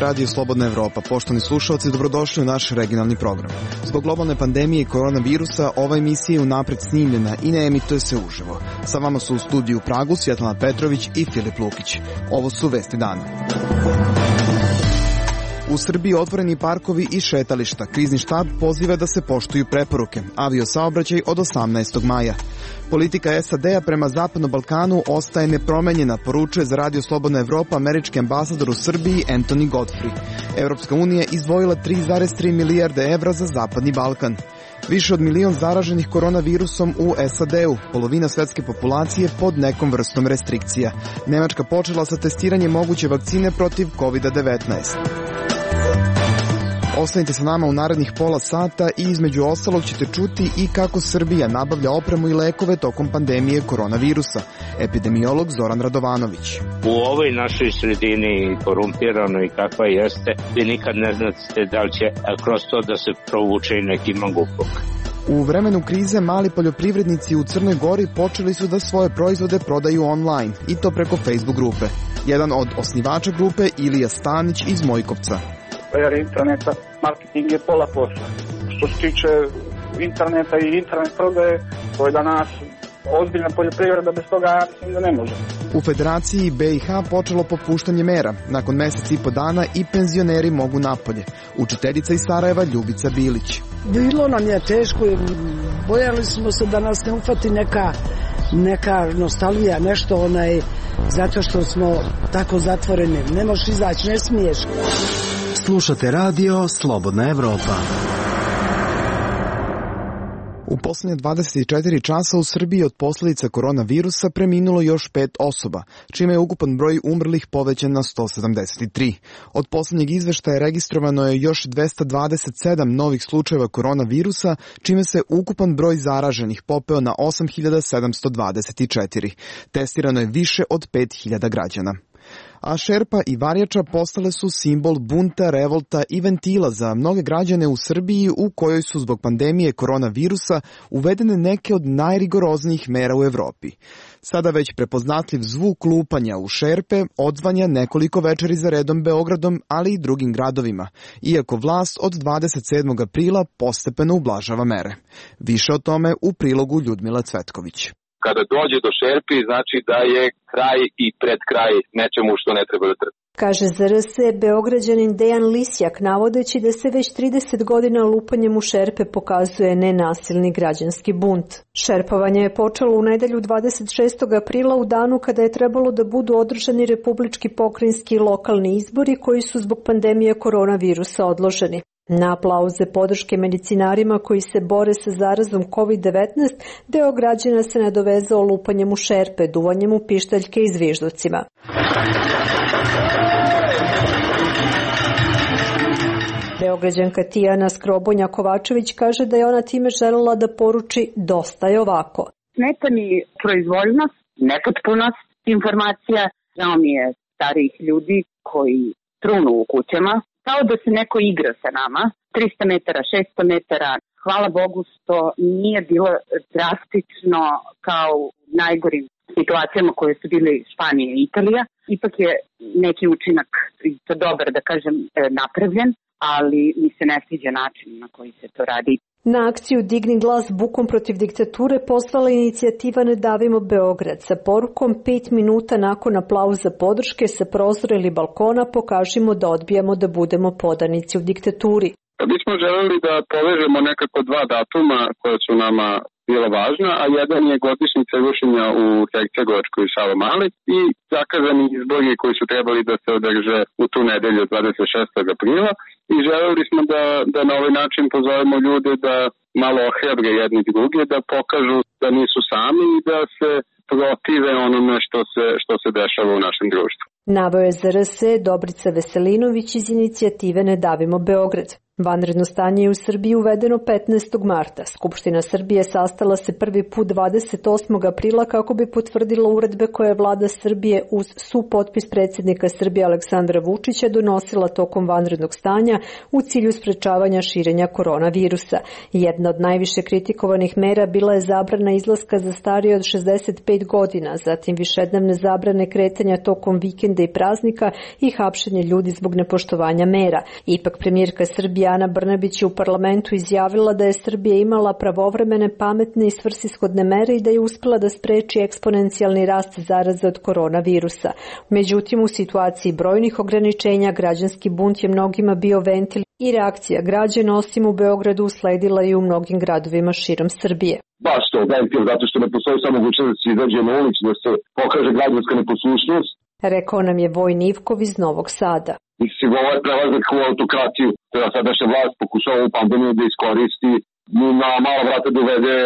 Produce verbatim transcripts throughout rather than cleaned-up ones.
Radio Slobodna Evropa. Poštovani slušalci, dobrodošli u naš regionalni program. Zbog globalne pandemije i koronavirusa, ova emisija je unapred snimljena i ne emituje se uživo. Sa vama su u studiju u Pragu Svjetlana Petrović i Filip Lukić. Ovo su vesti dana. U Srbiji otvoreni parkovi i šetališta. Krizni štab poziva da se poštuju preporuke. Aviosaobraćaj od osamnaestog maja. Politika S A D-a prema Zapadnom Balkanu ostaje nepromenjena, poručuje za Radio Slobodna Evropa američki ambasador u Srbiji Anthony Godfrey. Evropska unija izdvojila tri zarez tri milijarde evra za Zapadni Balkan. Više od milion zaraženih koronavirusom u S A D-u, polovina svetske populacije pod nekom vrstom restrikcija. Nemačka počela sa testiranjem moguće vakcine protiv kovid devetnaest. Ostanite sa nama u narednih pola sata i između ostalog ćete čuti i kako Srbija nabavlja opremu i lekove tokom pandemije koronavirusa. Epidemiolog Zoran Radovanović. U ovoj našoj sredini korumpiranoj kakva jeste, vi nikad ne znate da li će kroz to da se provuče i neki mangupluk. U vremenu krize mali poljoprivrednici u Crnoj Gori počeli su da svoje proizvode prodaju online, i to preko Facebook grupe. Jedan od osnivača grupe, Ilija Stanić iz Mojkovca. Jer interneta, marketing je pola posla. Što se tiče interneta i internet prodaje, to je danas ozbiljna poljoprivreda, bez toga mislim da ne može. U Federaciji B i H počelo popuštanje mera. Nakon mesec i po dana i penzioneri mogu napolje. Učiteljica iz Sarajeva Ljubica Bilić. Bilo nam je teško, bojali smo se da nas ne ufati neka, neka nostalgija, nešto onaj, zato što smo tako zatvoreni. Ne možeš izaći, ne smiješ. Slušate radio Slobodna Evropa. U posljednje dvadeset četiri časa u Srbiji od posljedica koronavirusa preminulo još pet osoba, čime je ukupan broj umrlih povećan na sto sedamdeset tri. Od posljednjeg izveštaja registrovano je još dvesta dvadeset sedam novih slučajeva koronavirusa, čime se ukupan broj zaraženih popeo na osam hiljada sedamsto dvadeset četiri. Testirano je više od pet hiljada građana. A šerpa i varjača postale su simbol bunta, revolta i ventila za mnoge građane u Srbiji u kojoj su zbog pandemije koronavirusa uvedene neke od najrigoroznijih mera u Evropi. Sada već prepoznatljiv zvuk lupanja u šerpe odzvanja nekoliko večeri za redom Beogradom, ali i drugim gradovima, iako vlast od dvadeset sedmog aprila postepeno ublažava mere. Više o tome u prilogu Ljudmila Cvetković. Kada dođe do šerpi, znači da je kraj i pred kraj nečemu što ne treba da trpi. Kaže za R S Beograđanin Dejan Lisjak, navodeći da se već trideset godina lupanjem u šerpe pokazuje nenasilni građanski bunt. Šerpovanje je počelo u nedelju dvadeset šestog aprila u danu kada je trebalo da budu održani republički, pokrajinski i lokalni izbori koji su zbog pandemije koronavirusa odloženi. Na aplauze podrške medicinarima koji se bore sa zarazom kovid devetnaest, deo građana se nadovezao lupanjem u šerpe, duvanjem u pištaljke i zvižducima. Beograđanka Tijana Skrobonja Kovačević kaže da je ona time želela da poruči dosta je ovako. Smeta mi proizvoljnost, nepotpunost informacija, žao mi je starijih ljudi koji trunu u kućama, kao da se neko igra sa nama, trista metara, šesto metara. Hvala Bogu što nije bilo drastično kao u najgorim situacijama koje su bile Španija i Italija. Ipak je neki učinak, to dobar da kažem, napravljen, ali mi se ne sviđa način na koji se to radi. Na akciju Digni glas bukom protiv diktature poslala inicijativa Ne davimo Beograd sa porukom pet minuta nakon aplauza podrške sa prozora ili balkona pokažimo da odbijamo da budemo podanici u diktaturi. Mi smo želeli da povežemo nekako dva datuma koja su nama bila važna, a jedan je godišnjica rušenja u Hercegovačkoj i Savamali i zakazani izbori koji su trebali da se održe u tu nedelju dvadeset šestog aprila i želeli smo da, da na ovaj način pozovemo ljude da malo ohrabre jedni druge, da pokažu da nisu sami i da se protive onome što se, što se dešava u našem društvu. Naveo je za R S Dobrica Veselinović iz inicijative Ne davimo Beograd. Vanredno stanje je u Srbiji uvedeno petnaestog marta. Skupština Srbije sastala se prvi put dvadeset osmog aprila kako bi potvrdila uredbe koje je vlada Srbije uz supotpis predsjednika Srbije Aleksandra Vučića donosila tokom vanrednog stanja u cilju sprečavanja širenja koronavirusa. Jedna od najviše kritikovanih mera bila je zabrana izlaska za starije od šezdeset pet godina, zatim višednevne zabrane kretanja tokom vikenda i praznika i hapšenje ljudi zbog nepoštovanja mera. Ipak premijerka Srbije Ana Brnabić je u parlamentu izjavila da je Srbija imala pravovremene, pametne i svrsishodne mere i da je uspela da spreči eksponencijalni rast zaraze od koronavirusa. Međutim, u situaciji brojnih ograničenja građanski bunt je mnogima bio ventil i reakcija građana osim u Beogradu usledila i u mnogim gradovima širom Srbije. Baš to, ventil, zato što ne postoji samo mogućnost da se izađe na ulicu, da se pokaže građanska neposlušnost. Rekao nam je Vojin Ivkov iz Novog Sada. Mislim, ovo je prelazak u autokratiju, da sadašnja vlast pokušava ovu pandemiju da iskoristi na mala vrata dovede,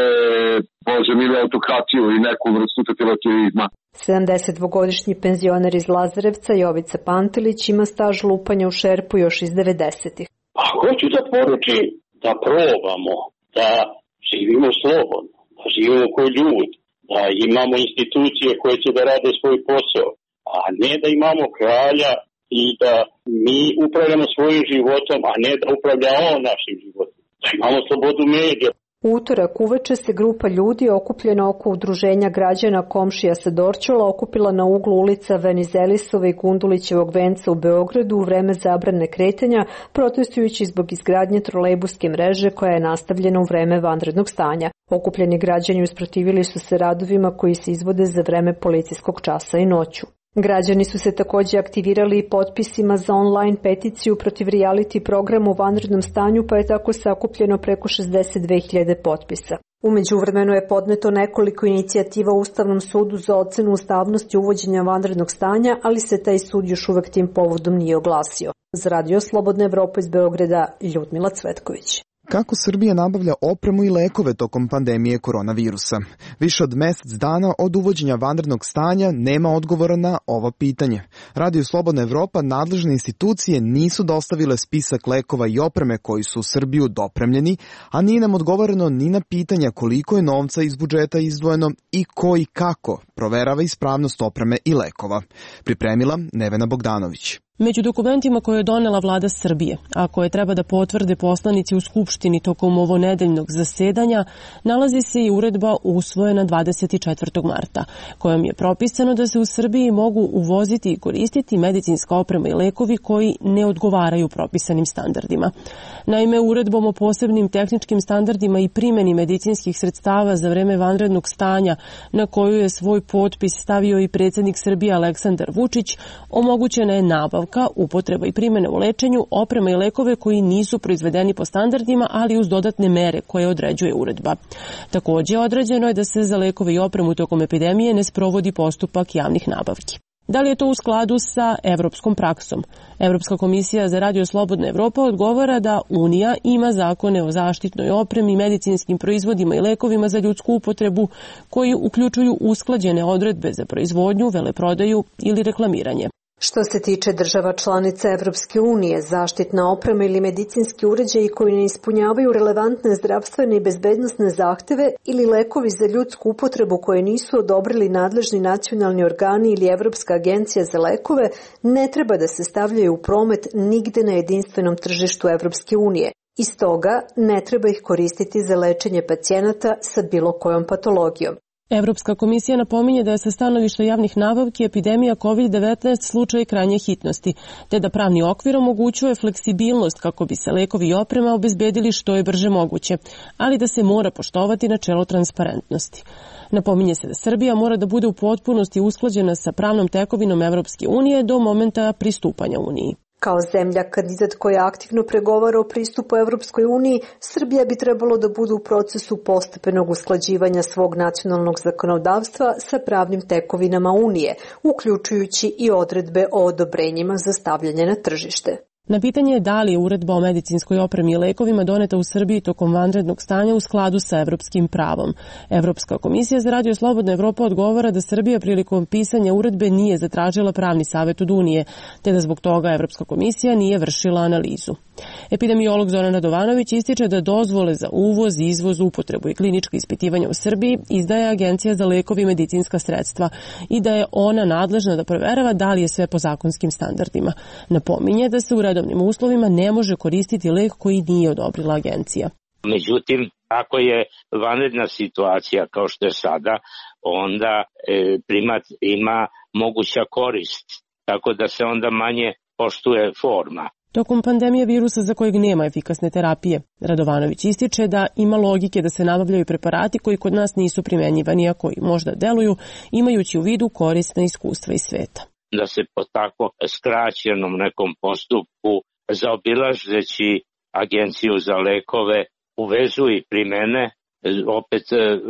bože mili, autokratiju i neku vrstu totalitarizma. sedamdesetdvogodišnji penzioner iz Lazarevca Jovica Pantelić ima staž lupanja u šerpu još iz devedesetih. A hoću da poručim da probamo, da živimo slobodno, da živimo kao ljudi, da imamo institucije koje će da rade svoj posao, a ne da imamo kralja i da mi upravljamo svojim životom, a ne da upravlja on našim životom. Da imamo slobodu medija. U utorak uveče se grupa ljudi okupljena oko udruženja građana Komšija sa Dorćola okupila na uglu ulica Venizelisova i Gundulićevog venca u Beogradu u vreme zabrane kretanja, protestujući zbog izgradnje trolejbuske mreže koja je nastavljena u vreme vanrednog stanja. Okupljeni građani usprotivili su se radovima koji se izvode za vreme policijskog časa i noću. Građani su se također aktivirali i potpisima za online peticiju protiv reality programa u vanrednom stanju, pa je tako sakupljeno preko šezdeset dve hiljade potpisa. U međuvremenu je podneto nekoliko inicijativa u Ustavnom sudu za ocenu ustavnosti uvođenja vanrednog stanja, ali se taj sud još uvek tim povodom nije oglasio. Za Radio Slobodna Evropa iz Beograda, Ljudmila Cvetković. Kako Srbija nabavlja opremu i lekove tokom pandemije koronavirusa? Više od mesec dana od uvođenja vanrednog stanja nema odgovora na ovo pitanje. Radio Slobodna Evropa nadležne institucije nisu dostavile spisak lekova i opreme koji su u Srbiju dopremljeni, a nije nam odgovoreno ni na pitanja koliko je novca iz budžeta izdvojeno i ko i kako proverava ispravnost opreme i lekova. Pripremila Nevena Bogdanović. Među dokumentima koje je donela vlada Srbije, a koje treba da potvrde poslanici u Skupštini tokom ovonedeljnog zasedanja, nalazi se i uredba usvojena dvadeset četvrtog marta, kojom je propisano da se u Srbiji mogu uvoziti i koristiti medicinska oprema i lekovi koji ne odgovaraju propisanim standardima. Naime, uredbom o posebnim tehničkim standardima i primjeni medicinskih sredstava za vreme vanrednog stanja, na koju je svoj potpis stavio i predsjednik Srbije Aleksandar Vučić, omogućena je nabavka, upotreba i primjene u lečenju, oprema i lekove koji nisu proizvedeni po standardima, ali uz dodatne mere koje određuje uredba. Također, određeno je da se za lekove i opremu tokom epidemije ne sprovodi postupak javnih nabavki. Da li je to u skladu sa evropskom praksom? Evropska komisija za Radio Slobodna Evropa odgovara da Unija ima zakone o zaštitnoj opremi, medicinskim proizvodima i lekovima za ljudsku upotrebu koji uključuju usklađene odredbe za proizvodnju, veleprodaju ili reklamiranje. Što se tiče država članica Evropske unije, zaštitna oprema ili medicinski uređaji koji ne ispunjavaju relevantne zdravstvene i bezbednosne zahteve ili lekovi za ljudsku upotrebu koje nisu odobrili nadležni nacionalni organi ili Evropska agencija za lekove, ne treba da se stavljaju u promet nigde na jedinstvenom tržištu Evropske unije. I stoga ne treba ih koristiti za lečenje pacijenata sa bilo kojom patologijom. Evropska komisija napominje da je sa stanovišta javnih nabavki epidemija kovid devetnaest slučaj krajnje hitnosti, te da pravni okvir omogućuje fleksibilnost kako bi se lekovi i oprema obezbedili što je brže moguće, ali da se mora poštovati načelo transparentnosti. Napominje se da Srbija mora da bude u potpunosti usklađena sa pravnom tekovinom Evropske unije do momenta pristupanja Uniji. Kao zemlja kandidat koja aktivno pregovara o pristupu Evropskoj uniji, Srbija bi trebalo da bude u procesu postepenog usklađivanja svog nacionalnog zakonodavstva sa pravnim tekovinama Unije, uključujući i odredbe o odobrenjima za stavljanje na tržište. Na pitanje je da li je uredba o medicinskoj opremi i lekovima doneta u Srbiji tokom vanrednog stanja u skladu sa evropskim pravom. Evropska komisija za Radio Slobodna Evropa odgovara da Srbija prilikom pisanja uredbe nije zatražila pravni savjet od Unije, te da zbog toga Evropska komisija nije vršila analizu. Epidemiolog Zoran Radovanović ističe da dozvole za uvoz, izvoz, upotrebu i klinička ispitivanja u Srbiji izdaje Agencija za lekove i medicinska sredstva i da je ona nadležna da proverava da li je sve po zakonskim standardima. Napominje da se u redovnim uslovima ne može koristiti lek koji nije odobrila agencija. Međutim, ako je vanredna situacija kao što je sada, onda e, primat ima moguća korist, tako da se onda manje poštuje forma. Tokom pandemije virusa za kojeg nema efikasne terapije, Radovanović ističe da ima logike da se nabavljaju preparati koji kod nas nisu primenjivani, a koji možda deluju, imajući u vidu korisna iskustva iz sveta. Da se po tako skraćenom nekom postupku, zaobilazeći Agenciju za lekove, uvezu i primene, opet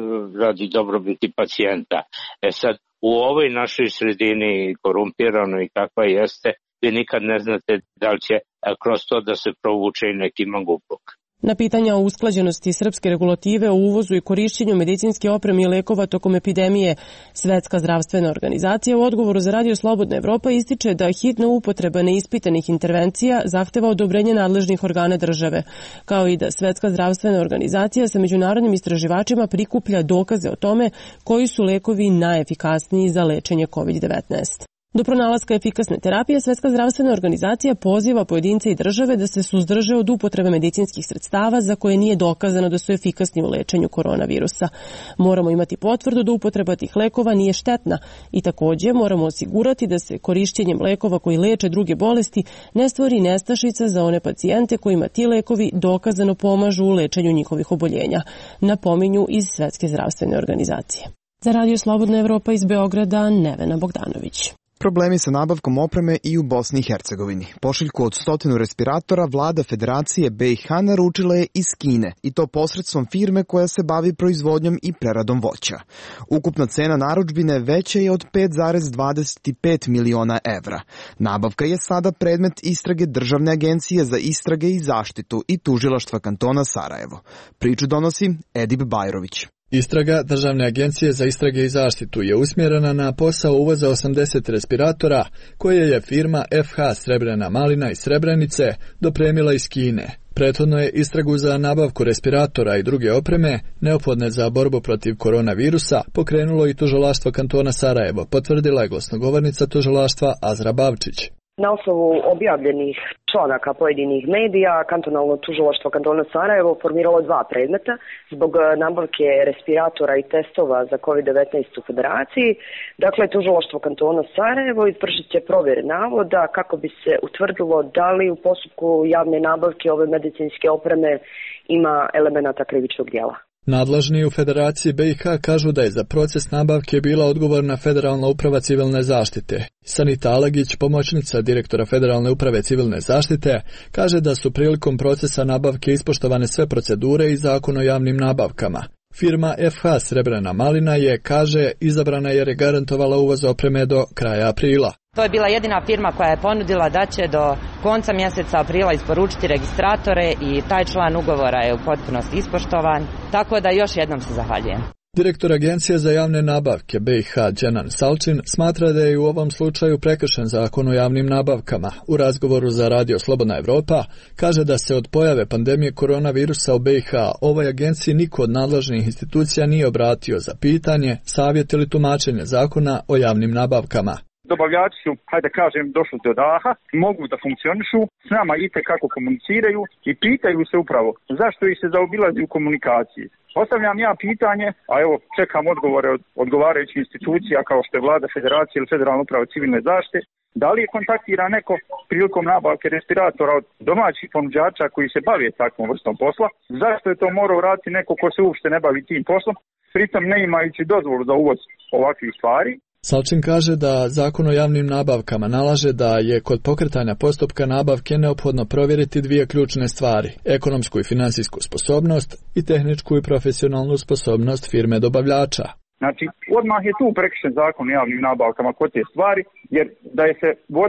radi dobrobiti pacijenta. E sad, u ovoj našoj sredini korumpiranoj kakva jeste, vi nikad ne znate da li će kroz to da se provuče i neki mangupluk. Na pitanja o usklađenosti srpske regulative o uvozu i korišćenju medicinske opreme i lekova tokom epidemije, Svetska zdravstvena organizacija u odgovoru za Radio Slobodna Evropa ističe da hitna upotreba neispitanih intervencija zahteva odobrenje nadležnih organa države, kao i da Svetska zdravstvena organizacija sa međunarodnim istraživačima prikuplja dokaze o tome koji su lekovi najefikasniji za lečenje kovid devetnaest. Do pronalaska efikasne terapije, Svetska zdravstvena organizacija poziva pojedince i države da se suzdrže od upotrebe medicinskih sredstava za koje nije dokazano da su efikasni u lečenju koronavirusa. Moramo imati potvrdu da upotreba tih lekova nije štetna i takođe moramo osigurati da se korišćenjem lekova koji leče druge bolesti ne stvori nestašica za one pacijente kojima ti lekovi dokazano pomažu u lečenju njihovih oboljenja, napominju iz Svetske zdravstvene organizacije. Za Radio Slobodna Evropa iz Beograda, Nevena Bogdanović. Problemi sa nabavkom opreme i u Bosni i Hercegovini. Pošiljku od stotinu respiratora vlada Federacije B i H naručila je iz Kine i to posredstvom firme koja se bavi proizvodnjom i preradom voća. Ukupna cena narudžbine veća je od pet zarez dvadeset pet miliona evra. Nabavka je sada predmet istrage Državne agencije za istrage i zaštitu i tužilaštva kantona Sarajevo. Priču donosi Edip Bajrović. Istraga Državne agencije za istrage i zaštitu je usmjerena na posao uvoza osamdeset respiratora koje je firma F H Srebrena Malina iz Srebrenice dopremila iz Kine. Prethodno je istragu za nabavku respiratora i druge opreme, neophodne za borbu protiv koronavirusa, pokrenulo i tužilaštvo kantona Sarajevo, potvrdila je glasnogovornica tužilaštva Azra Bavčić. Na osnovu objavljenih članaka pojedinih medija, kantonalno tužilaštvo kantona Sarajevo formiralo dva predmeta zbog nabavke respiratora i testova za kovid devetnaest u Federaciji. Dakle, tužilaštvo kantona Sarajevo izvršit će provjere navoda kako bi se utvrdilo da li u postupku javne nabavke ove medicinske opreme ima elemenata krivičnog djela. Nadležni u Federaciji B i H kažu da je za proces nabavke bila odgovorna Federalna uprava civilne zaštite. Sanita Alagić, pomoćnica direktora Federalne uprave civilne zaštite, kaže da su prilikom procesa nabavke ispoštovane sve procedure i zakon o javnim nabavkama. Firma F H Srebrena Malina je, kaže, izabrana jer je garantovala uvoz opreme do kraja aprila. To je bila jedina firma koja je ponudila da će do konca mjeseca aprila isporučiti registratore i taj član ugovora je u potpunosti ispoštovan, tako da još jednom se zahvaljujem. Direktor Agencije za javne nabavke B i H Dženan Salčin smatra da je u ovom slučaju prekršen zakon o javnim nabavkama. U razgovoru za Radio Slobodna Evropa kaže da se od pojave pandemije koronavirusa u B i H ovoj agenciji niko od nadležnih institucija nije obratio za pitanje, savjet ili tumačenje zakona o javnim nabavkama. Dobavljači su, hajde kažem, došli do daha, mogu da funkcionišu, s nama itekako komuniciraju i pitaju se upravo zašto ih se zaobilazi u komunikaciji. Postavljam ja pitanje, a evo čekam odgovore od odgovarajućih institucija kao što je Vlada Federacije ili Federalna uprava civilne zaštite, da li je kontaktira neko prilikom nabavke respiratora od domaćih ponuđača koji se bave takvom vrstom posla, zašto je to morao raditi neko ko se uopšte ne bavi tim poslom, pritom ne imajući dozvolu za uvoz ovakvih stvari. Salčin kaže da zakon o javnim nabavkama nalaže da je kod pokretanja postupka nabavke neophodno provjeriti dvije ključne stvari, ekonomsku i finansijsku sposobnost i tehničku i profesionalnu sposobnost firme dobavljača. Znači, odmah je tu prekršen zakon o javnim nabavkama kod te stvari, jer da je se vodilo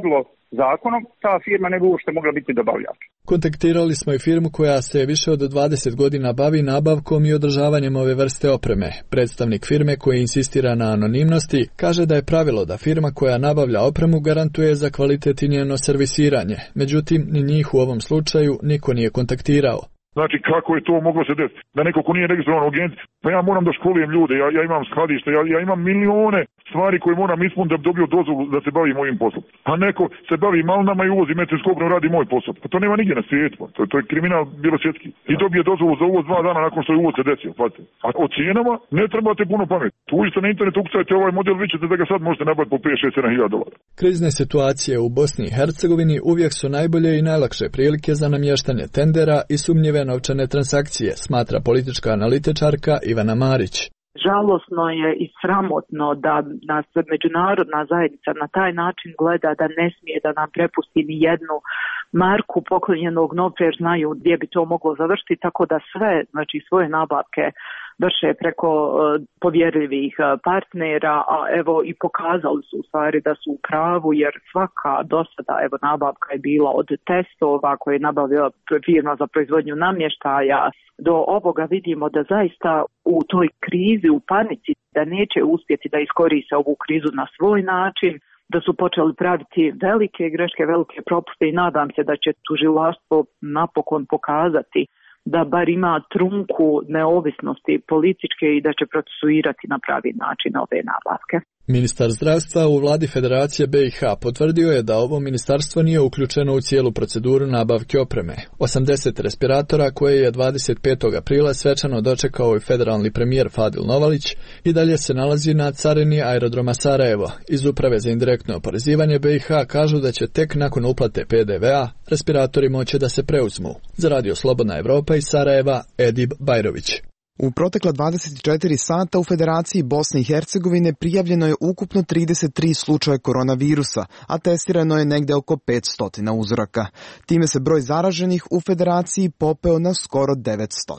zakonom, ta firma ne bi uopšte mogla biti dobavljač. Kontaktirali smo i firmu koja se više od dvadeset godina bavi nabavkom i održavanjem ove vrste opreme. Predstavnik firme koji insistira na anonimnosti kaže da je pravilo da firma koja nabavlja opremu garantuje za kvalitet i njeno servisiranje. Međutim, ni njih u ovom slučaju niko nije kontaktirao. Znači, kako je to moglo se desiti? Da neko ko nije registrovan u agenciji, pa ja moram da školujem ljude, ja, ja imam skladište, ja, ja imam milione stvari koje moram ispuniti da bi dobio dozvolu da se bavi mojim poslom. A neko se bavi malinama i uvozi metilskobrom, radi moj posao. Pa to nema nigdje na svijetu. To, to je kriminal bilosvjetski. I dobije dozvolu za uvoz dva dana nakon što je uvoz se desio. Pazite. A o cijenama ne trebate puno pamet. Tu uđete na internet, ukucajte ovaj model, vi ćete da ga sad možete nabaviti po pet, šest, sedam hiljada dolara. Krizne situacije u Bosni i Hercegovini uvijek su najbolje i najlakše prilike za namještanje tendera i sumnjive novčane transakcije, smatra politička analitičarka Ivana Marić. Žalosno je i sramotno da nas međunarodna zajednica na taj način gleda, da ne smije da nam prepusti ni jednu marku poklonjenog novca jer znaju gdje bi to moglo završiti, tako da sve, znači svoje nabavke vrše preko uh, povjerljivih uh, partnera, a evo i pokazali su u stvari da su u pravu, jer svaka dosada evo nabavka je bila od testova koje je nabavila firma za proizvodnju namještaja do ovoga vidimo da zaista u toj krizi, u panici, da neće uspjeti da iskoriste ovu krizu na svoj način, da su počeli praviti velike greške, velike propuste i nadam se da će tužilaštvo napokon pokazati da bar ima trunku neovisnosti političke i da će procesuirati na pravi način ove nabavke. Ministar zdravstva u vladi Federacije B i H potvrdio je da ovo ministarstvo nije uključeno u cijelu proceduru nabavke opreme. osamdeset respiratora koje je dvadeset petog aprila svečano dočekao i federalni premijer Fadil Novalić i dalje se nalazi na carini aerodroma Sarajevo. Iz Uprave za indirektno oporezivanje B i H kažu da će tek nakon uplate P D V-a respiratori moći da se preuzmu. Za Radio Slobodna Evropa iz Sarajeva, Edib Bajrović. U protekla dvadeset četiri sata u Federaciji Bosne i Hercegovine prijavljeno je ukupno trideset tri slučaja koronavirusa, a testirano je negde oko petsto uzoraka. Time se broj zaraženih u Federaciji popeo na skoro devetsto.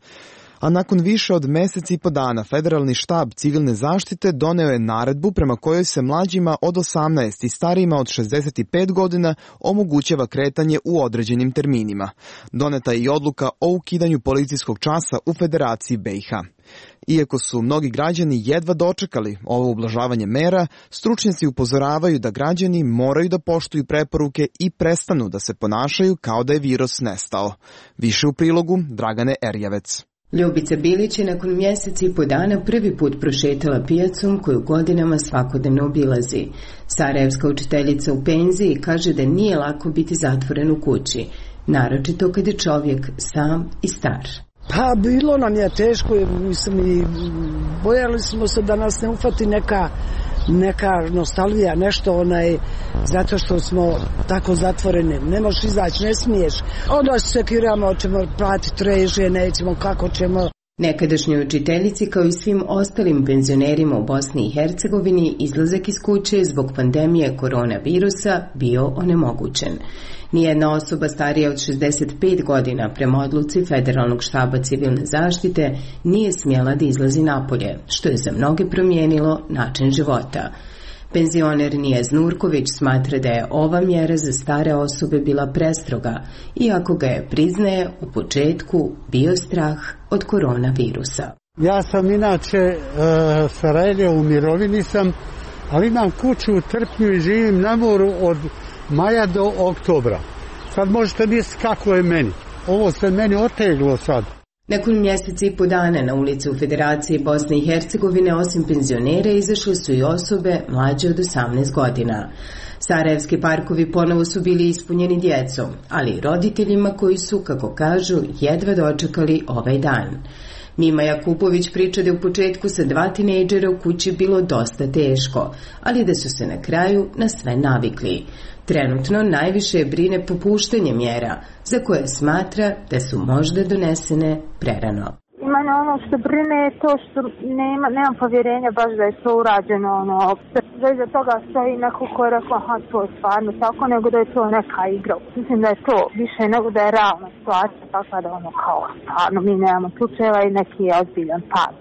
A nakon više od mjesec i po dana Federalni štab civilne zaštite doneo je naredbu prema kojoj se mlađima od osamnaest i starijima od šezdeset pet godina omogućava kretanje u određenim terminima. Doneta je i odluka o ukidanju policijskog časa u Federaciji B i H. Iako su mnogi građani jedva dočekali ovo ublažavanje mera, stručnjaci upozoravaju da građani moraju da poštuju preporuke i prestanu da se ponašaju kao da je virus nestao. Više u prilogu Dragane Erjavec. Ljubica Bilić je nakon mjesec i po dana prvi put prošetala pijacom koju godinama svakodnevno obilazi. Sarajevska učiteljica u penziji kaže da nije lako biti zatvoren u kući, naročito kad je čovjek sam i star. Pa bilo nam je teško, mislim, i bojali smo se da nas ne ufati neka neka nostalgija, nešto onaj, zato što smo tako zatvoreni, ne možeš izaći, ne smiješ, onda se sekiramo, hoćemo platiti režije, nećemo, kako ćemo. Nekadašnjoj učiteljici kao i svim ostalim penzionerima u Bosni i Hercegovini izlazak iz kuće zbog pandemije koronavirusa bio onemogućen. Nijedna osoba starija od šezdeset pet godina prema odluci Federalnog štaba civilne zaštite nije smjela da izlazi napolje, što je za mnoge promijenilo način života. Penzioner Nijez Nurković smatra da je ova mjera za stare osobe bila prestroga, iako ga je, priznaje, u početku bio strah od koronavirusa. Ja sam inače e, Sarajevo, u mirovini sam, ali imam kuću u Trpnju i živim na moru od maja do oktobra. Sad možete misliti kako je meni. Ovo se meni oteglo sad. Nakon mjesec i po dana na ulici u Federaciji Bosne i Hercegovine osim penzionera izašle su i osobe mlađe od osamnaest godina. Sarajevski parkovi ponovo su bili ispunjeni djecom, ali i roditeljima koji su, kako kažu, jedva dočekali ovaj dan. Mima Jakupović priča da je u početku sa dva tinejdžera u kući bilo dosta teško, ali da su se na kraju na sve navikli. Trenutno najviše je brine popuštanje mjera, za koje smatra da su možda donesene prerano. Mene ono što brine je to što nema, nemam povjerenja baš da je to urađeno, ono, da iza toga stoji neko ko je rekao, aha, to je stvarno tako, nego da je to neka igra. Mislim da je to više nego da je realna situacija, tako da ono kao stvarno mi nemamo slučajeva i neki je ozbiljan pad.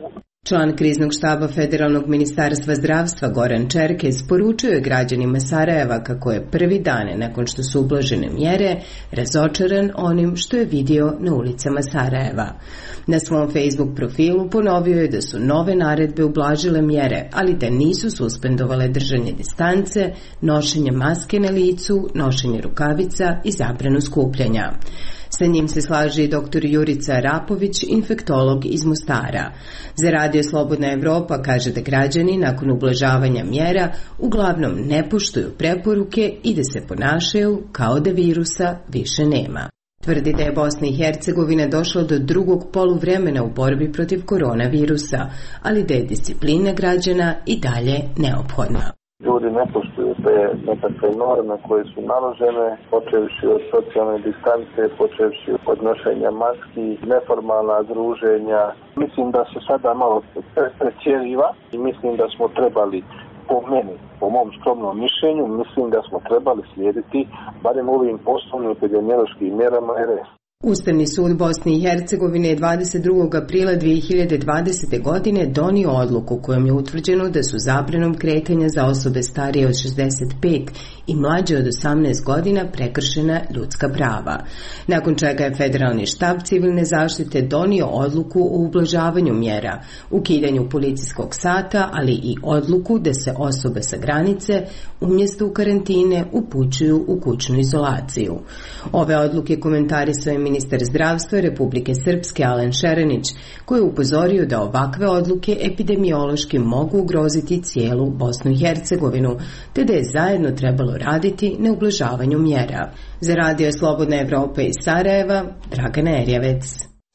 Član kriznog štaba Federalnog ministarstva zdravstva Goran Čerkez poručio je građanima Sarajeva kako je prvi dan nakon što su ublažene mjere razočaran onim što je vidio na ulicama Sarajeva. Na svom Facebook profilu ponovio je da su nove naredbe ublažile mjere, ali da nisu suspendovale držanje distance, nošenje maske na licu, nošenje rukavica i zabranu skupljanja. Sa njim se slaže i doktor Jurica Rapović, infektolog iz Mostara. Za Radio Slobodna Evropa kaže da građani nakon ublažavanja mjera uglavnom ne poštuju preporuke i da se ponašaju kao da virusa više nema. Tvrdi da je Bosna i Hercegovina došla do drugog poluvremena u borbi protiv koronavirusa, ali da je disciplina građana i dalje neophodna. Ljudi ne poštuju te nekakve norme koje su naložene, počevši od socijalne distance, počevši od nošenja maski, neformalna druženja. Mislim da se sada malo prećeriva i mislim da smo trebali, po meni, po mom skromnom mišljenju, mislim da smo trebali slijediti barem ovim osnovnim epidemiološkim mjerama R S. Ustavni sud Bosne i Hercegovine je dvadeset drugog aprila dvije hiljade dvadesete. godine donio odluku kojom je utvrđeno da su zabranom kretanja za osobe starije od šezdeset pet i mlađe od osamnaest godina prekršena ljudska prava. Nakon čega je Federalni štab civilne zaštite donio odluku o ublažavanju mjera, ukidanju policijskog sata, ali i odluku da se osobe sa granice umjesto u karantine upućuju u kućnu izolaciju. Ove odluke komentarisao je ministar zdravstva Republike Srpske Alen Šerenić, koji je upozorio da ovakve odluke epidemiološki mogu ugroziti cijelu Bosnu i Hercegovinu, te da je zajedno trebalo raditi na ublažavanju mjera. Za Radio Slobodna Evropa iz Sarajeva, Dragana Erjavec.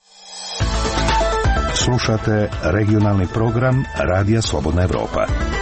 Slušate regionalni program Radija Slobodna Evropa.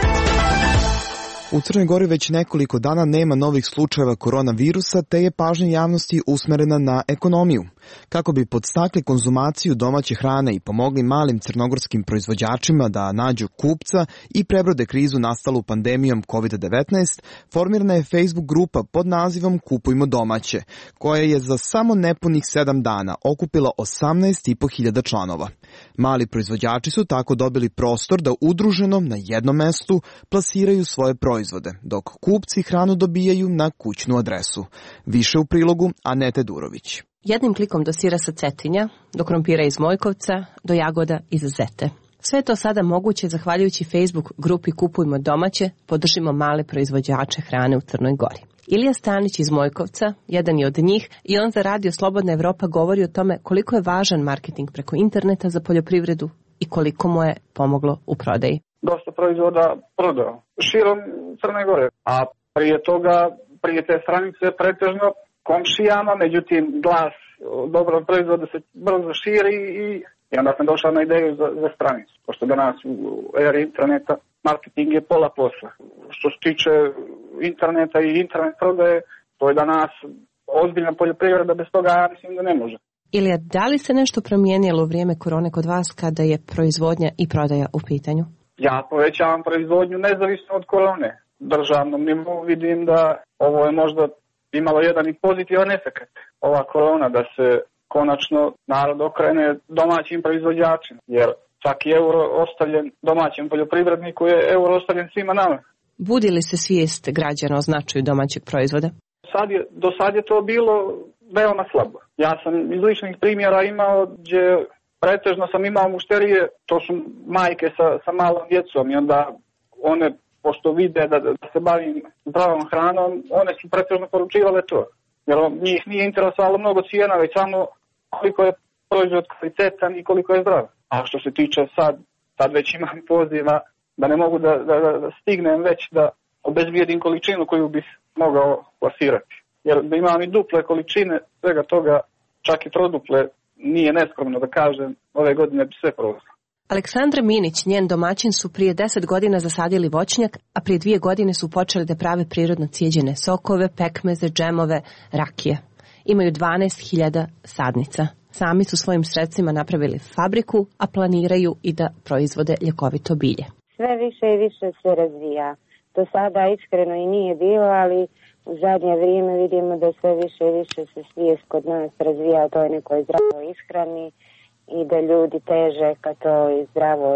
U Crnoj Gori već nekoliko dana nema novih slučajeva koronavirusa, te je pažnja javnosti usmerena na ekonomiju. Kako bi podstakli konzumaciju domaće hrane i pomogli malim crnogorskim proizvođačima da nađu kupca i prebrode krizu nastalu pandemijom kovid devetnaest, formirana je Facebook grupa pod nazivom Kupujmo domaće, koja je za samo nepunih sedam dana okupila osamnaest i po hiljada članova. Mali proizvođači su tako dobili prostor da udruženo na jednom mestu plasiraju svoje proizvode, dok kupci hranu dobijaju na kućnu adresu. Više u prilogu Anete Durović. Jednim klikom do sira sa Cetinja, do krompira iz Mojkovca, do jagoda iz Zete. Sve to sada moguće zahvaljujući Facebook grupi Kupujmo domaće, podržimo male proizvođače hrane u Crnoj Gori. Ilija Stanić iz Mojkovca, jedan je od njih, i on za Radio Slobodna Evropa govori o tome koliko je važan marketing preko interneta za poljoprivredu i koliko mu je pomoglo u prodaji. Dosta proizvoda prodao širom Crne Gore, a prije toga, prije te stranice pretežno komšijama, međutim glas dobrog proizvoda se brzo širi i, i onda sam došao na ideju za, za stranicu. Pošto danas u eri interneta marketing je pola posla. Što se tiče interneta i internet prodaje, to je danas ozbiljna poljoprivreda, bez toga ja mislim da ne može. Ilija, da li se nešto promijenilo u vrijeme korone kod vas kada je proizvodnja i prodaja u pitanju? Ja povećavam proizvodnju nezavisno od korone. Državnom nivou vidim da ovo je možda imalo jedan i pozitivan efekt, ova korona, da se konačno narod okrene domaćim proizvođačima, jer svaki euro ostavljen domaćem poljoprivredniku je euro ostavljen svima nama. Budi li se svijest građana o značaju domaćeg proizvoda? Sad je, do sad je to bilo veoma slabo. Ja sam iz ličnih primjera imao gdje pretežno sam imao mušterije, to su majke sa, sa malom djecom i onda one, pošto vide da, da se bavim zdravom hranom, one su pretežno poručivale to. Jer njih nije interesovalo mnogo cijena, već samo koliko je proizvod kvalitetan i koliko je zdrav. A što se tiče sad, sad već imam poziva da ne mogu da, da, da stignem već da obezbijedim količinu koju bih mogao plasirati. Jer da imam i duple količine svega toga, čak i troduple, nije neskromno da kažem, ove godine bi sve prodalo. Aleksandra Minić, njen domaćin, su prije deset godina zasadili voćnjak, a prije dvije godine su počeli da prave prirodno cijeđene sokove, pekmeze, džemove, rakije. Imaju dvanaest hiljada sadnica. Sami su svojim sredstvima napravili fabriku, a planiraju i da proizvode ljekovito bilje. Sve više i više se razvija. Do sada iskreno i nije bilo, ali u zadnje vrijeme vidimo da sve više i više se svijest kod nas razvija o toj nekoj zdravoj ishrani i da ljudi teže ka toj zdravoj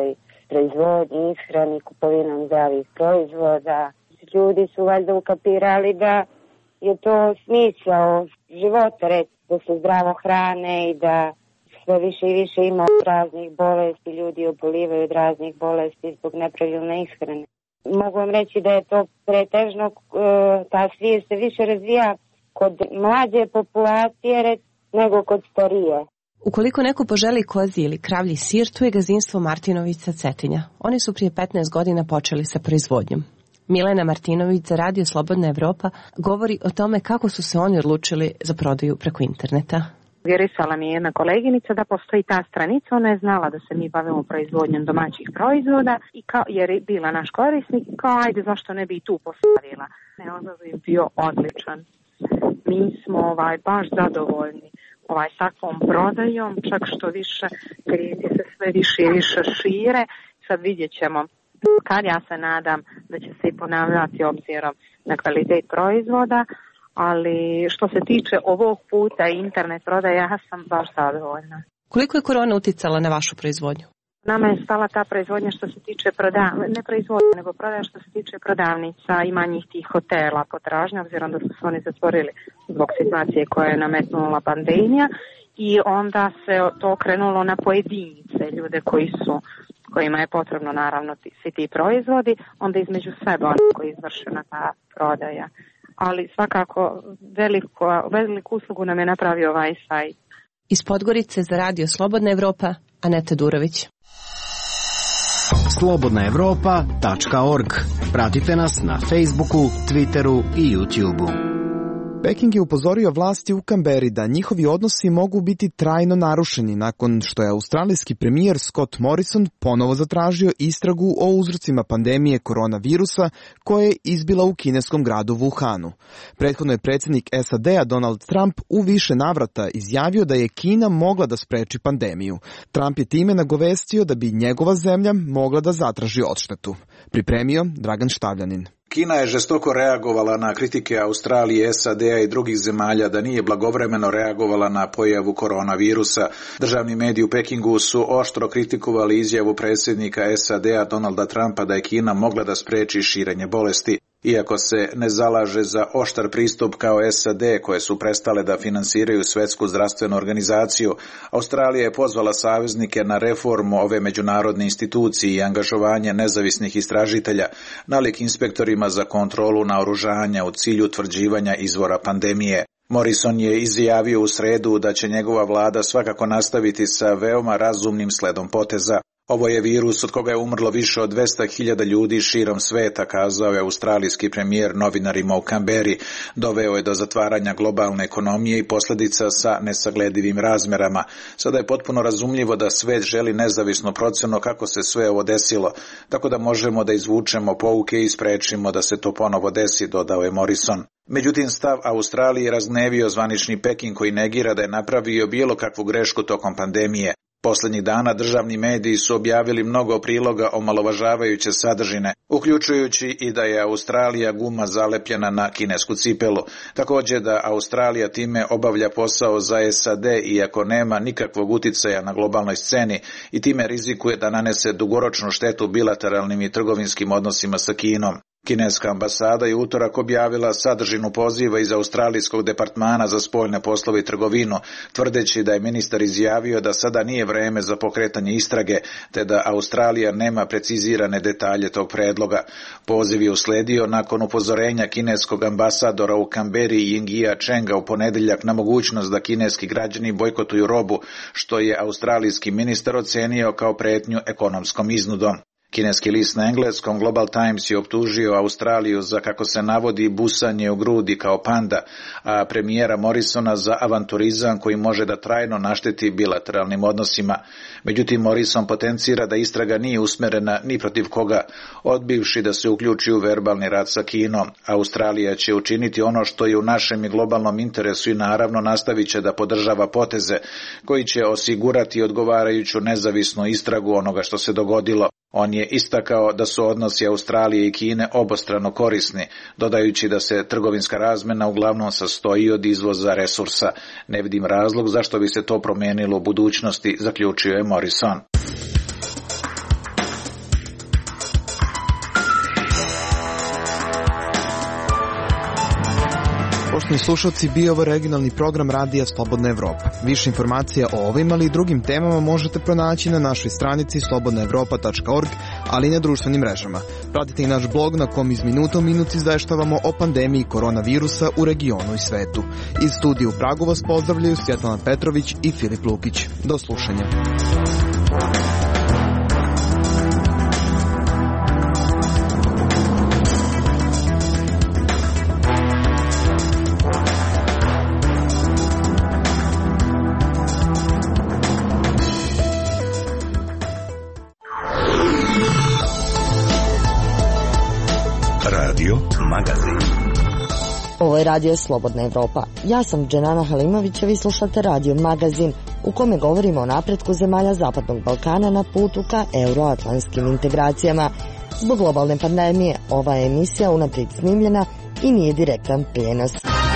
proizvodnji, ishrani, kupovinom zdravih proizvoda. Ljudi su valjda ukapirali da je to smisao života, recimo, da se zdravo hrane i da sve više i više ima raznih bolesti, ljudi obolivaju od raznih bolesti zbog nepravilne ishrane. Mogu vam reći da je to pretežno, ta svijest se više razvija kod mlađe populacije nego kod starije. Ukoliko neko poželi kozi ili kravlji sir, tu je gazdinstvo Martinović sa Cetinja. Oni su prije petnaest godina počeli sa proizvodnjom. Milena Martinović za Radio Slobodna Evropa govori o tome kako su se oni odlučili za prodaju preko interneta. Vjerisala mi je jedna koleginica da postoji ta stranica, ona je znala da se mi bavimo proizvodnjom domaćih proizvoda i kao, jer je bila naš korisnik, kao ajde zašto ne bi i tu postavila. Ne, odaziv je bio odličan. Mi smo ovaj, baš zadovoljni ovaj, s takvom prodajom, čak što više klijenti se sve više i više šire. Sad vidjet ćemo kad, ja se nadam da će se i ponavljati obzirom na kvalitet proizvoda, ali što se tiče ovog puta internet prodaje, ja sam baš zadovoljna. Koliko je korona uticala na vašu proizvodnju? Nama je stala ta proizvodnja što se tiče prodav... ne proizvodnje, nego prodaja što se tiče prodavnica i manjih tih hotela potražnja, obzirom da su se oni zatvorili zbog situacije koja je nametnula pandemija, i onda se to krenulo na pojedince, ljude koji su kojima je potrebno naravno ti, svi ti proizvodi, onda između sebe onako izvršena ta prodaja. Ali svakako veliko, veliku uslugu nam je napravio ovaj sajt. Iz Podgorice za Radio Slobodna Evropa, Aneta Durović. slobodna evropa tačka org. Pratite nas na Facebooku, Twitteru i YouTubeu. Peking je upozorio vlasti u Kamberi da njihovi odnosi mogu biti trajno narušeni nakon što je australijski premijer Scott Morrison ponovo zatražio istragu o uzrocima pandemije koronavirusa koja je izbila u kineskom gradu Wuhanu. Prethodno je predsjednik S A D-a Donald Trump u više navrata izjavio da je Kina mogla da spreči pandemiju. Trump je time nagovestio da bi njegova zemlja mogla da zatraži odštetu. Pripremio Dragan Štavljanin. Kina je žestoko reagovala na kritike Australije, S A D-a i drugih zemalja da nije blagovremeno reagovala na pojavu koronavirusa. Državni mediji u Pekingu su oštro kritikovali izjavu predsjednika S A D-a Donalda Trumpa da je Kina mogla da spreči širenje bolesti. Iako se ne zalaže za oštar pristup kao S A D, koje su prestale da finansiraju Svetsku zdravstvenu organizaciju, Australija je pozvala saveznike na reformu ove međunarodne institucije i angažovanje nezavisnih istražitelja, nalik inspektorima za kontrolu naoružanja u cilju utvrđivanja izvora pandemije. Morrison je izjavio u sredu da će njegova vlada svakako nastaviti sa veoma razumnim sledom poteza. Ovo je virus od koga je umrlo više od dvesta hiljada ljudi širom sveta, kazao je australijski premijer novinarima u Kamberi. Doveo je do zatvaranja globalne ekonomije i posljedica sa nesagledivim razmerama. Sada je potpuno razumljivo da svet želi nezavisnu procenu kako se sve ovo desilo, tako da možemo da izvučemo pouke i sprečimo da se to ponovo desi, dodao je Morrison. Međutim, stav Australije razgnevio zvanični Peking koji negira da je napravio bilo kakvu grešku tokom pandemije. Posljednjih dana državni mediji su objavili mnogo priloga omalovažavajuće sadržine, uključujući i da je Australija guma zalepljena na kinesku cipelu. Također da Australija time obavlja posao za S A D iako nema nikakvog uticaja na globalnoj sceni i time rizikuje da nanese dugoročnu štetu bilateralnim i trgovinskim odnosima sa Kinom. Kineska ambasada je utorak objavila sadržinu poziva iz Australijskog departmana za spoljne poslove i trgovinu, tvrdeći da je ministar izjavio da sada nije vreme za pokretanje istrage, te da Australija nema precizirane detalje tog predloga. Poziv je usledio nakon upozorenja kineskog ambasadora u Kamberi Yinghia Chenga u ponedjeljak na mogućnost da kineski građani bojkotuju robu, što je australijski ministar ocenio kao pretnju ekonomskom iznudom. Kineski list na engleskom Global Times je optužio Australiju za, kako se navodi, busanje u grudi kao panda, a premijera Morrisona za avanturizam koji može da trajno našteti bilateralnim odnosima. Međutim, Morrison potencira da istraga nije usmerena ni protiv koga, odbivši da se uključi u verbalni rat sa Kinom. Australija će učiniti ono što je u našem i globalnom interesu i naravno nastavit će da podržava poteze koji će osigurati odgovarajuću nezavisnu istragu onoga što se dogodilo. On je istakao da su odnosi Australije i Kine obostrano korisni, dodajući da se trgovinska razmena uglavnom sastoji od izvoza resursa. Ne vidim razlog zašto bi se to promijenilo u budućnosti, zaključio je Morrison. Poštovani slušalci, bio ovo regionalni program Radija Slobodna Evropa. Više informacija o ovim, ali i drugim temama možete pronaći na našoj stranici slobodna evropa tačka org, ali i na društvenim mrežama. Pratite i naš blog na kom iz minuta u minut izveštavamo o pandemiji koronavirusa u regionu i svetu. Iz studija u Pragu vas pozdravljaju Svjetlana Petrović i Filip Lukić. Do slušanja. Ovo je Radio Slobodna Evropa. Ja sam Dženana Halimović, a vi slušate Radio Magazin, u kome govorimo o napretku zemalja Zapadnog Balkana na putu ka euroatlantskim integracijama. Zbog globalne pandemije, ova je emisija unaprijed snimljena i nije direktan prijenos.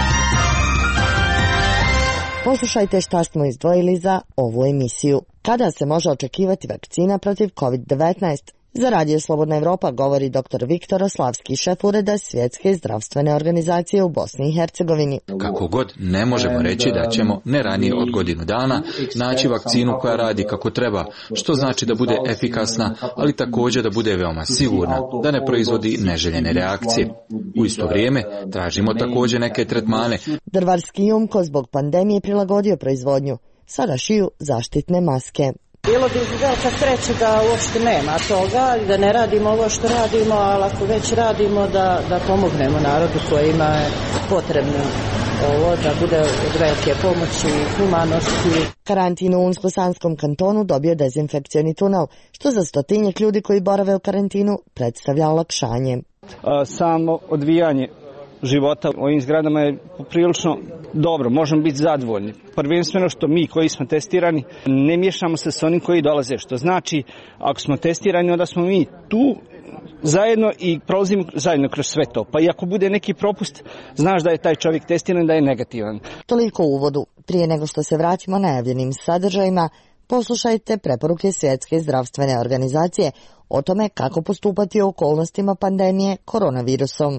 Poslušajte šta smo izdvojili za ovu emisiju. Kada se može očekivati vakcina protiv kovid devetnaest? Za Radio Slobodna Evropa govori doktor Viktor Oslavski, šef ureda Svjetske zdravstvene organizacije u Bosni i Hercegovini. Kako god, ne možemo reći da ćemo ne ranije od godinu dana naći vakcinu koja radi kako treba, što znači da bude efikasna, ali također da bude veoma sigurna, da ne proizvodi neželjene reakcije. U isto vrijeme tražimo također neke tretmane. Drvarski Jumko zbog pandemije prilagodio proizvodnju. Sada šiju zaštitne maske. Bilo bi velika sreća da uopšte nema toga i da ne radimo ovo što radimo, ali ako već radimo da, da pomognemo narodu kojima je potrebno ovo, da bude od velike pomoći i humanosti. Karantin u Unsko-Sanskom kantonu dobio dezinfekcioni tunel, što za stotinjak ljudi koji borave u karantinu predstavlja olakšanje. Samo odvijanje života u ovim zgradama je prilično dobro, možemo biti zadovoljni. Prvenstveno što mi koji smo testirani ne miješamo se s onim koji dolaze, što znači ako smo testirani onda smo mi tu zajedno i prolazimo zajedno kroz sve to. Pa i ako bude neki propust, znaš da je taj čovjek testiran, da je negativan. Toliko u uvodu. Prije nego što se vratimo najavljenim sadržajima, poslušajte preporuke Svjetske zdravstvene organizacije o tome kako postupati u okolnostima pandemije koronavirusom.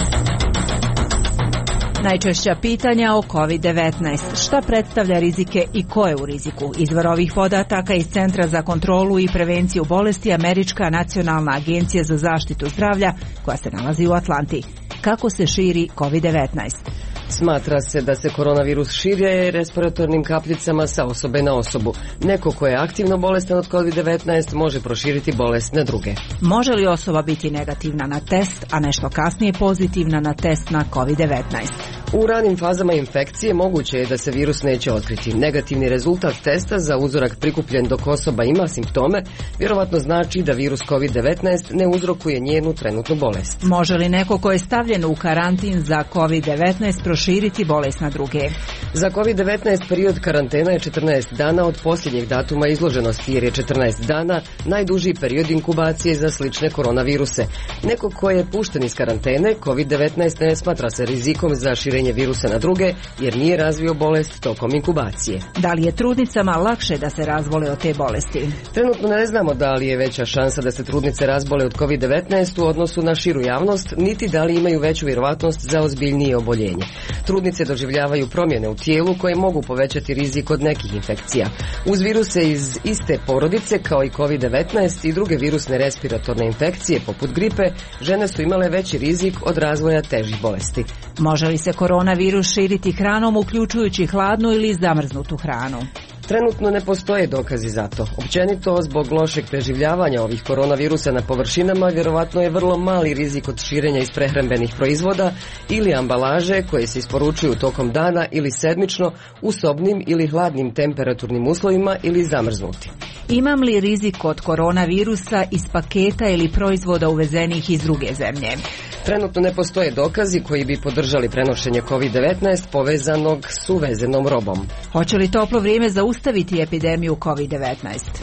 Najčešća pitanja o kovid devetnaest. Šta predstavlja rizike i ko je u riziku? Izvor ovih podataka iz Centra za kontrolu i prevenciju bolesti Američka nacionalna agencija za zaštitu zdravlja koja se nalazi u Atlanti. Kako se širi kovid devetnaest? Smatra se da se koronavirus širi respiratornim kapljicama sa osobe na osobu. Neko ko je aktivno bolestan od kovid devetnaest može proširiti bolest na druge. Može li osoba biti negativna na test, a nešto kasnije pozitivna na test na kovid devetnaest? U ranim fazama infekcije moguće je da se virus neće otkriti. Negativni rezultat testa za uzorak prikupljen dok osoba ima simptome vjerovatno znači da virus kovid devetnaest ne uzrokuje njenu trenutnu bolest. Može li neko ko je stavljen u karantin za kovid devetnaest proširiti bolest na druge? Za kovid devetnaest period karantena je četrnaest dana od posljednjeg datuma izloženosti, jer je četrnaest dana najduži period inkubacije za slične koronaviruse. Neko ko je pušten iz karantene, kovid devetnaest ne smatra se rizikom za širenje virusa na druge, jer nije razvio bolest tokom inkubacije. Da li je trudnicama lakše da se razbole od te bolesti? Trenutno ne znamo da li je veća šansa da se trudnice razbole od kovid devetnaest u odnosu na širu javnost, niti da li imaju veću vjerovatnost za ozbiljnije oboljenje. Trudnice doživljavaju promjene u tijelu koje mogu povećati rizik od nekih infekcija. Uz viruse iz iste porodice kao i kovid devetnaest i druge virusne respiratorne infekcije poput gripe, žene su imale veći rizik od razvoja težih bolesti. Može li se koronavirus širiti hranom uključujući hladnu ili zamrznutu hranu? Trenutno ne postoje dokazi za to. Općenito, zbog lošeg preživljavanja ovih koronavirusa na površinama, vjerovatno je vrlo mali rizik od širenja iz prehrambenih proizvoda ili ambalaže koje se isporučuju tokom dana ili sedmično u sobnim ili hladnim temperaturnim uslovima ili zamrznuti. Imam li rizik od koronavirusa iz paketa ili proizvoda uvezenih iz druge zemlje? Trenutno ne postoje dokazi koji bi podržali prenošenje kovid devetnaest povezanog s uvezenom robom. Hoće li toplo vrijeme zaustaviti epidemiju kovid devetnaest?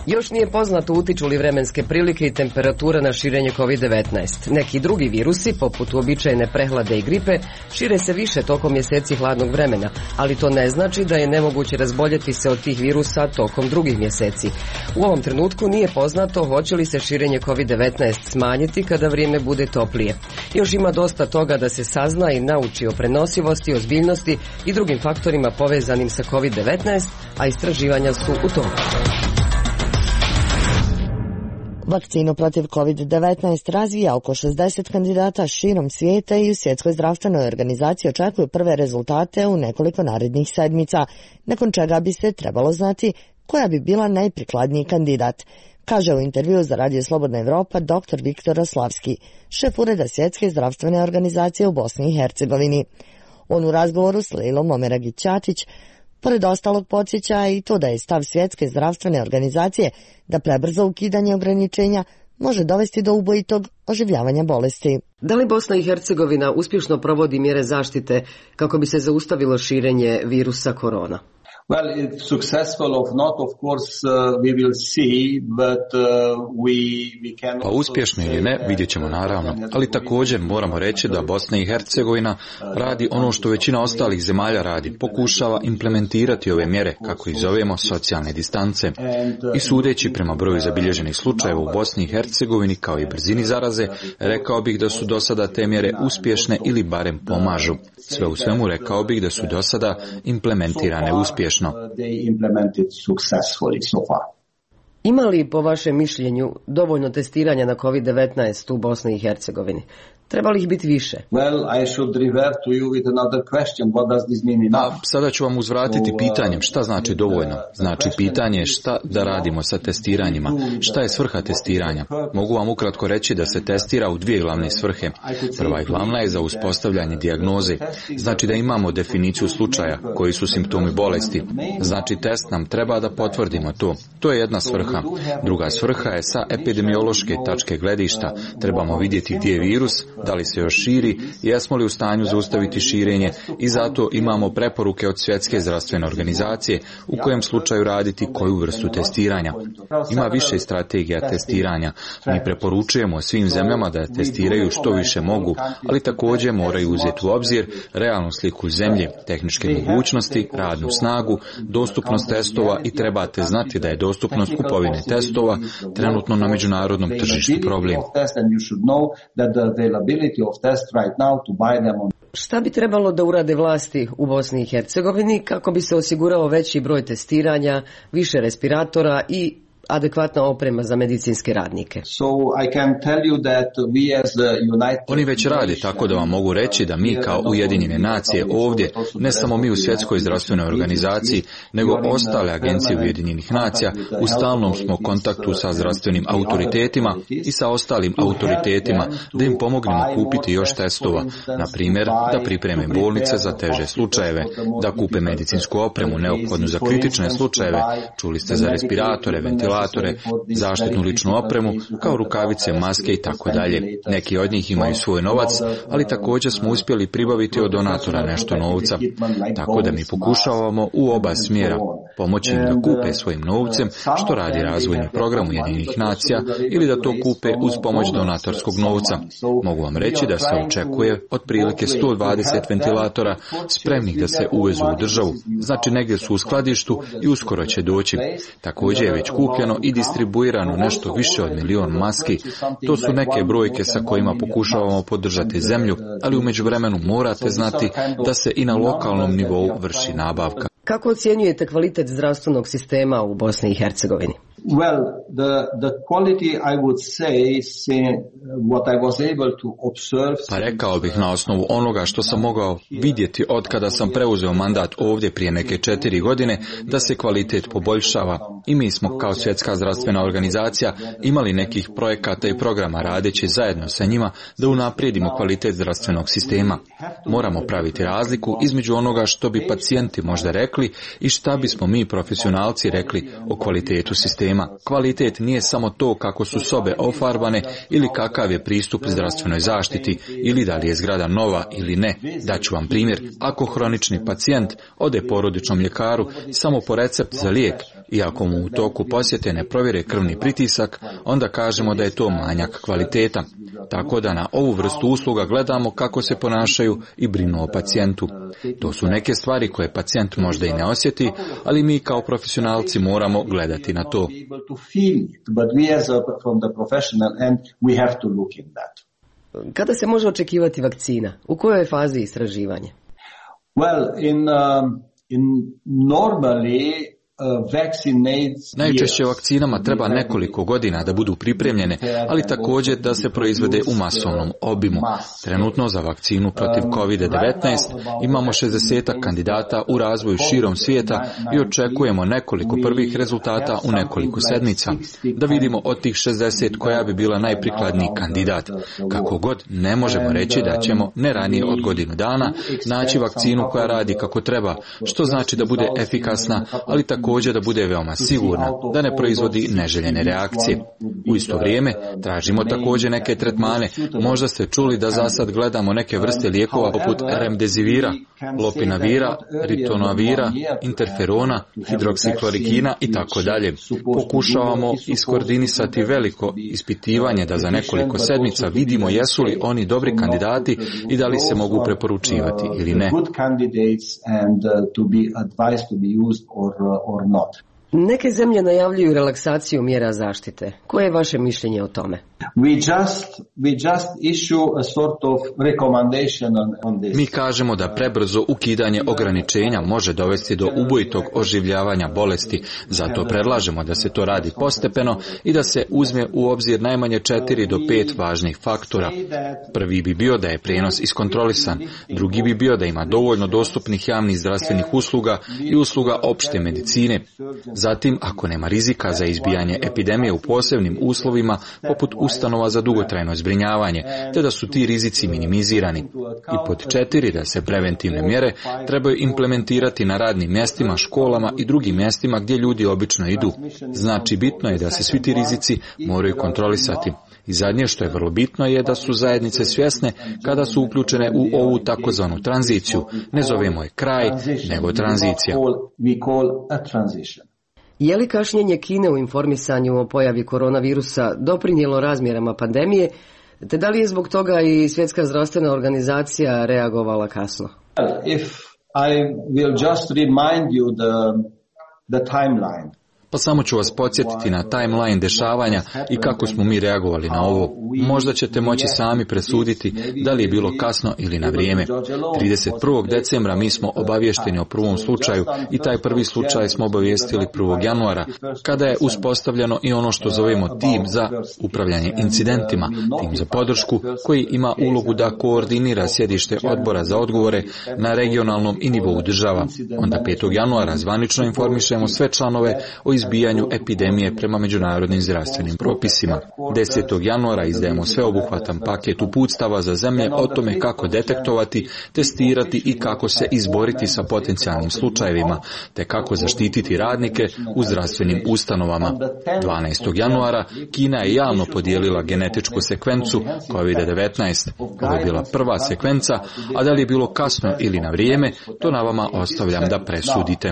Još nije poznato utiču li vremenske prilike i temperatura na širenje kovid devetnaest. Neki drugi virusi, poput uobičajene prehlade i gripe, šire se više tokom mjeseci hladnog vremena, ali to ne znači da je nemoguće razboljeti se od tih virusa tokom drugih mjeseci. U ovom trenutku nije poznato hoće li se širenje kovid devetnaest smanjiti kada vrijeme bude toplije. Još ima dosta toga da se sazna i nauči o prenosivosti, ozbiljnosti i drugim faktorima povezanim sa kovid devetnaest, a istraživanja su u toku. Vakcinu protiv kovid devetnaest razvija oko šezdeset kandidata širom svijeta i u Svjetskoj zdravstvenoj organizaciji očekuju prve rezultate u nekoliko narednih sedmica, nakon čega bi se trebalo znati koja bi bila najprikladniji kandidat, kaže u intervju za Radio Slobodna Evropa dr. Viktor Aslavski, šef ureda Svjetske zdravstvene organizacije u Bosni i Hercegovini. On u razgovoru s Lejlom Omeragić-Ćatić pored ostalog podsjeća i to da je stav Svjetske zdravstvene organizacije da prebrzo ukidanje ograničenja može dovesti do ubojitog oživljavanja bolesti. Da li Bosna i Hercegovina uspješno provodi mjere zaštite kako bi se zaustavilo širenje virusa korona? Well, it's successful or not, of course, uh, we will see, but uh, we we can. Pa uspješno ili ne, vidjet ćemo naravno, ali također moramo reći da Bosna i Hercegovina radi ono što većina ostalih zemalja radi, pokušava implementirati ove mjere, kako ih zovemo, socijalne distance. I sudeći prema broju zabilježenih slučajeva u Bosni i Hercegovini kao i brzini zaraze, rekao bih da su do sada te mjere uspješne ili barem pomažu. Sve u svemu rekao bih da su do sada implementirane uspješno. Ima li po vašem mišljenju dovoljno testiranja na kovid devetnaest u Bosni i Hercegovini? Treba li ih biti više? Well, I should revert to you with another question. What does this mean enough? A sada ću vam uzvratiti pitanjem šta znači dovoljno. Znači pitanje je šta da radimo sa testiranjima. Šta je svrha testiranja? Mogu vam ukratko reći da se testira u dvije glavne svrhe. Prva i glavna je za uspostavljanje dijagnoze. Znači da imamo definiciju slučaja koji su simptomi bolesti. Znači test nam treba da potvrdimo to. To je jedna svrha. Druga svrha je sa epidemiološke tačke gledišta. Trebamo vidjeti gdje je virus, da li se još širi, jesmo li u stanju zaustaviti širenje i zato imamo preporuke od Svjetske zdravstvene organizacije u kojem slučaju raditi koju vrstu testiranja. Ima više strategija testiranja. Mi preporučujemo svim zemljama da testiraju što više mogu, ali također moraju uzeti u obzir realnu sliku zemlje, tehničke mogućnosti, radnu snagu, dostupnost testova i trebate znati da je dostupnost kupovine testova trenutno na međunarodnom tržištu problem. Šta bi trebalo da urade vlasti u Bosni i Hercegovini kako bi se osigurao veći broj testiranja, više respiratora i adekvatna oprema za medicinske radnike? Oni već rade, tako da vam mogu reći da mi kao Ujedinjene nacije ovdje, ne samo mi u Svjetskoj zdravstvenoj organizaciji, nego ostale agencije Ujedinjenih nacija, u stalnom smo kontaktu sa zdravstvenim autoritetima i sa ostalim autoritetima da im pomognemo kupiti još testova, na primjer da pripreme bolnice za teže slučajeve, da kupe medicinsku opremu neophodnu za kritične slučajeve, čuli ste za respiratore, ventilatore, zaštitnu ličnu opremu, kao rukavice, maske i tako dalje. Neki od njih imaju svoj novac, ali također smo uspjeli pribaviti od donatora nešto novca. Tako da mi pokušavamo u oba smjera pomoći im da kupe svojim novcem, što radi razvojni program Ujedinjenih nacija, ili da to kupe uz pomoć donatorskog novca. Mogu vam reći da se očekuje otprilike sto dvadeset ventilatora spremnih da se uvezu u državu. Znači negdje su u skladištu i uskoro će doći. Također je već kupljeno i distribuirano nešto više od milion maski. To su neke brojke sa kojima pokušavamo podržati zemlju, ali u međuvremenu morate znati da se i na lokalnom nivou vrši nabavka. Kako ocjenjujete kvalitet zdravstvenog sistema u Bosni i Hercegovini? Well, the the quality I would say, say what I was able to observe. Pa rekao bih na osnovu onoga što sam mogao vidjeti od kada sam preuzeo mandat ovdje prije neke četiri godine, da se kvalitet poboljšava. I mi smo kao Svjetska zdravstvena organizacija imali nekih projekata i programa radeći zajedno sa njima da unaprijedimo kvalitet zdravstvenog sistema. Moramo praviti razliku između onoga što bi pacijenti možda rekli i šta bismo mi profesionalci rekli o kvalitetu sistema. sistema. Kvalitet nije samo to kako su sobe ofarbane ili kakav je pristup zdravstvenoj zaštiti ili da li je zgrada nova ili ne. Daću vam primjer. Ako hronični pacijent ode porodičnom ljekaru samo po recept za lijek i ako mu u toku posjete ne provjere krvni pritisak, onda kažemo da je to manjak kvaliteta. Tako da na ovu vrstu usluga gledamo kako se ponašaju i brinu o pacijentu. To su neke stvari koje pacijent možda i ne osjeti, ali mi kao profesionalci moramo gledati na to. Kada se može očekivati vakcina? U kojoj je fazi istraživanja? Well, in, um, in normally Najčešće vakcinama treba nekoliko godina da budu pripremljene, ali također da se proizvede u masovnom obimu. Trenutno za vakcinu protiv kovid devetnaest imamo šezdeset kandidata u razvoju širom svijeta i očekujemo nekoliko prvih rezultata u nekoliko sedmica, da vidimo od tih šezdeset koja bi bila najprikladniji kandidat. Kako god, ne možemo reći da ćemo ne ranije od godinu dana naći vakcinu koja radi kako treba, što znači da bude efikasna, ali također također da bude veoma sigurna, da ne proizvodi neželjene reakcije. U isto vrijeme tražimo također neke tretmane. Možda ste čuli da za sad gledamo neke vrste lijekova poput remdesivira, lopinavira, ritonavira, interferona, hidroksiklorikina i tako dalje. Pokušavamo iskoordinisati veliko ispitivanje da za nekoliko sedmica vidimo jesu li oni dobri kandidati i da li se mogu preporučivati ili ne. Neke zemlje najavljuju relaksaciju mjera zaštite. Koje je vaše mišljenje o tome? We just, we just issue a sort of recommendation on, on this. Mi kažemo da prebrzo ukidanje ograničenja može dovesti do ubojitog oživljavanja bolesti, zato predlažemo da se to radi postepeno i da se uzme u obzir najmanje četiri do pet važnih faktora. Prvi bi bio da je prijenos iskontrolisan, drugi bi bio da ima dovoljno dostupnih javnih zdravstvenih usluga i usluga opšte medicine. Zatim, ako nema rizika za izbijanje epidemije u posebnim uslovima, poput ustanova za dugotrajno zbrinjavanje, te da su ti rizici minimizirani. I pod četiri, da se preventivne mjere trebaju implementirati na radnim mjestima, školama i drugim mjestima gdje ljudi obično idu. Znači, bitno je da se svi ti rizici moraju kontrolisati. I zadnje što je vrlo bitno je da su zajednice svjesne kada su uključene u ovu takozvanu tranziciju. Ne zovemo je kraj, nego tranzicija. Je li kašnjenje Kine u informisanju o pojavi koronavirusa doprinijelo razmjerama pandemije, te da li je zbog toga i Svjetska zdravstvena organizacija reagovala kasno? If I will just remind you the, the timeline. Pa samo ću vas podsjetiti na timeline dešavanja i kako smo mi reagovali na ovo. Možda ćete moći sami presuditi da li je bilo kasno ili na vrijeme. trideset prvog decembra mi smo obavješteni o prvom slučaju i taj prvi slučaj smo obavijestili prvog januara, kada je uspostavljeno i ono što zovemo tim za upravljanje incidentima, tim za podršku, koji ima ulogu da koordinira sjedište odbora za odgovore na regionalnom i nivou država. Onda petog januara zvanično informišemo sve članove o izbijanju epidemije prema međunarodnim zdravstvenim propisima. desetog januara izdajemo sveobuhvatan paket uputstava za zemlje o tome kako detektovati, testirati i kako se izboriti sa potencijalnim slučajevima, te kako zaštititi radnike u zdravstvenim ustanovama. dvanaestog januara Kina je javno podijelila genetičku sekvencu kovid devetnaest. Ovo je bila prva sekvenca, a da li je bilo kasno ili na vrijeme, to na vama ostavljam da presudite.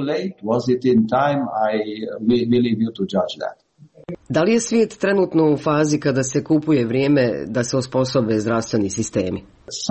Da li je svijet trenutno u fazi kada se kupuje vrijeme da se osposobe zdravstveni sistemi?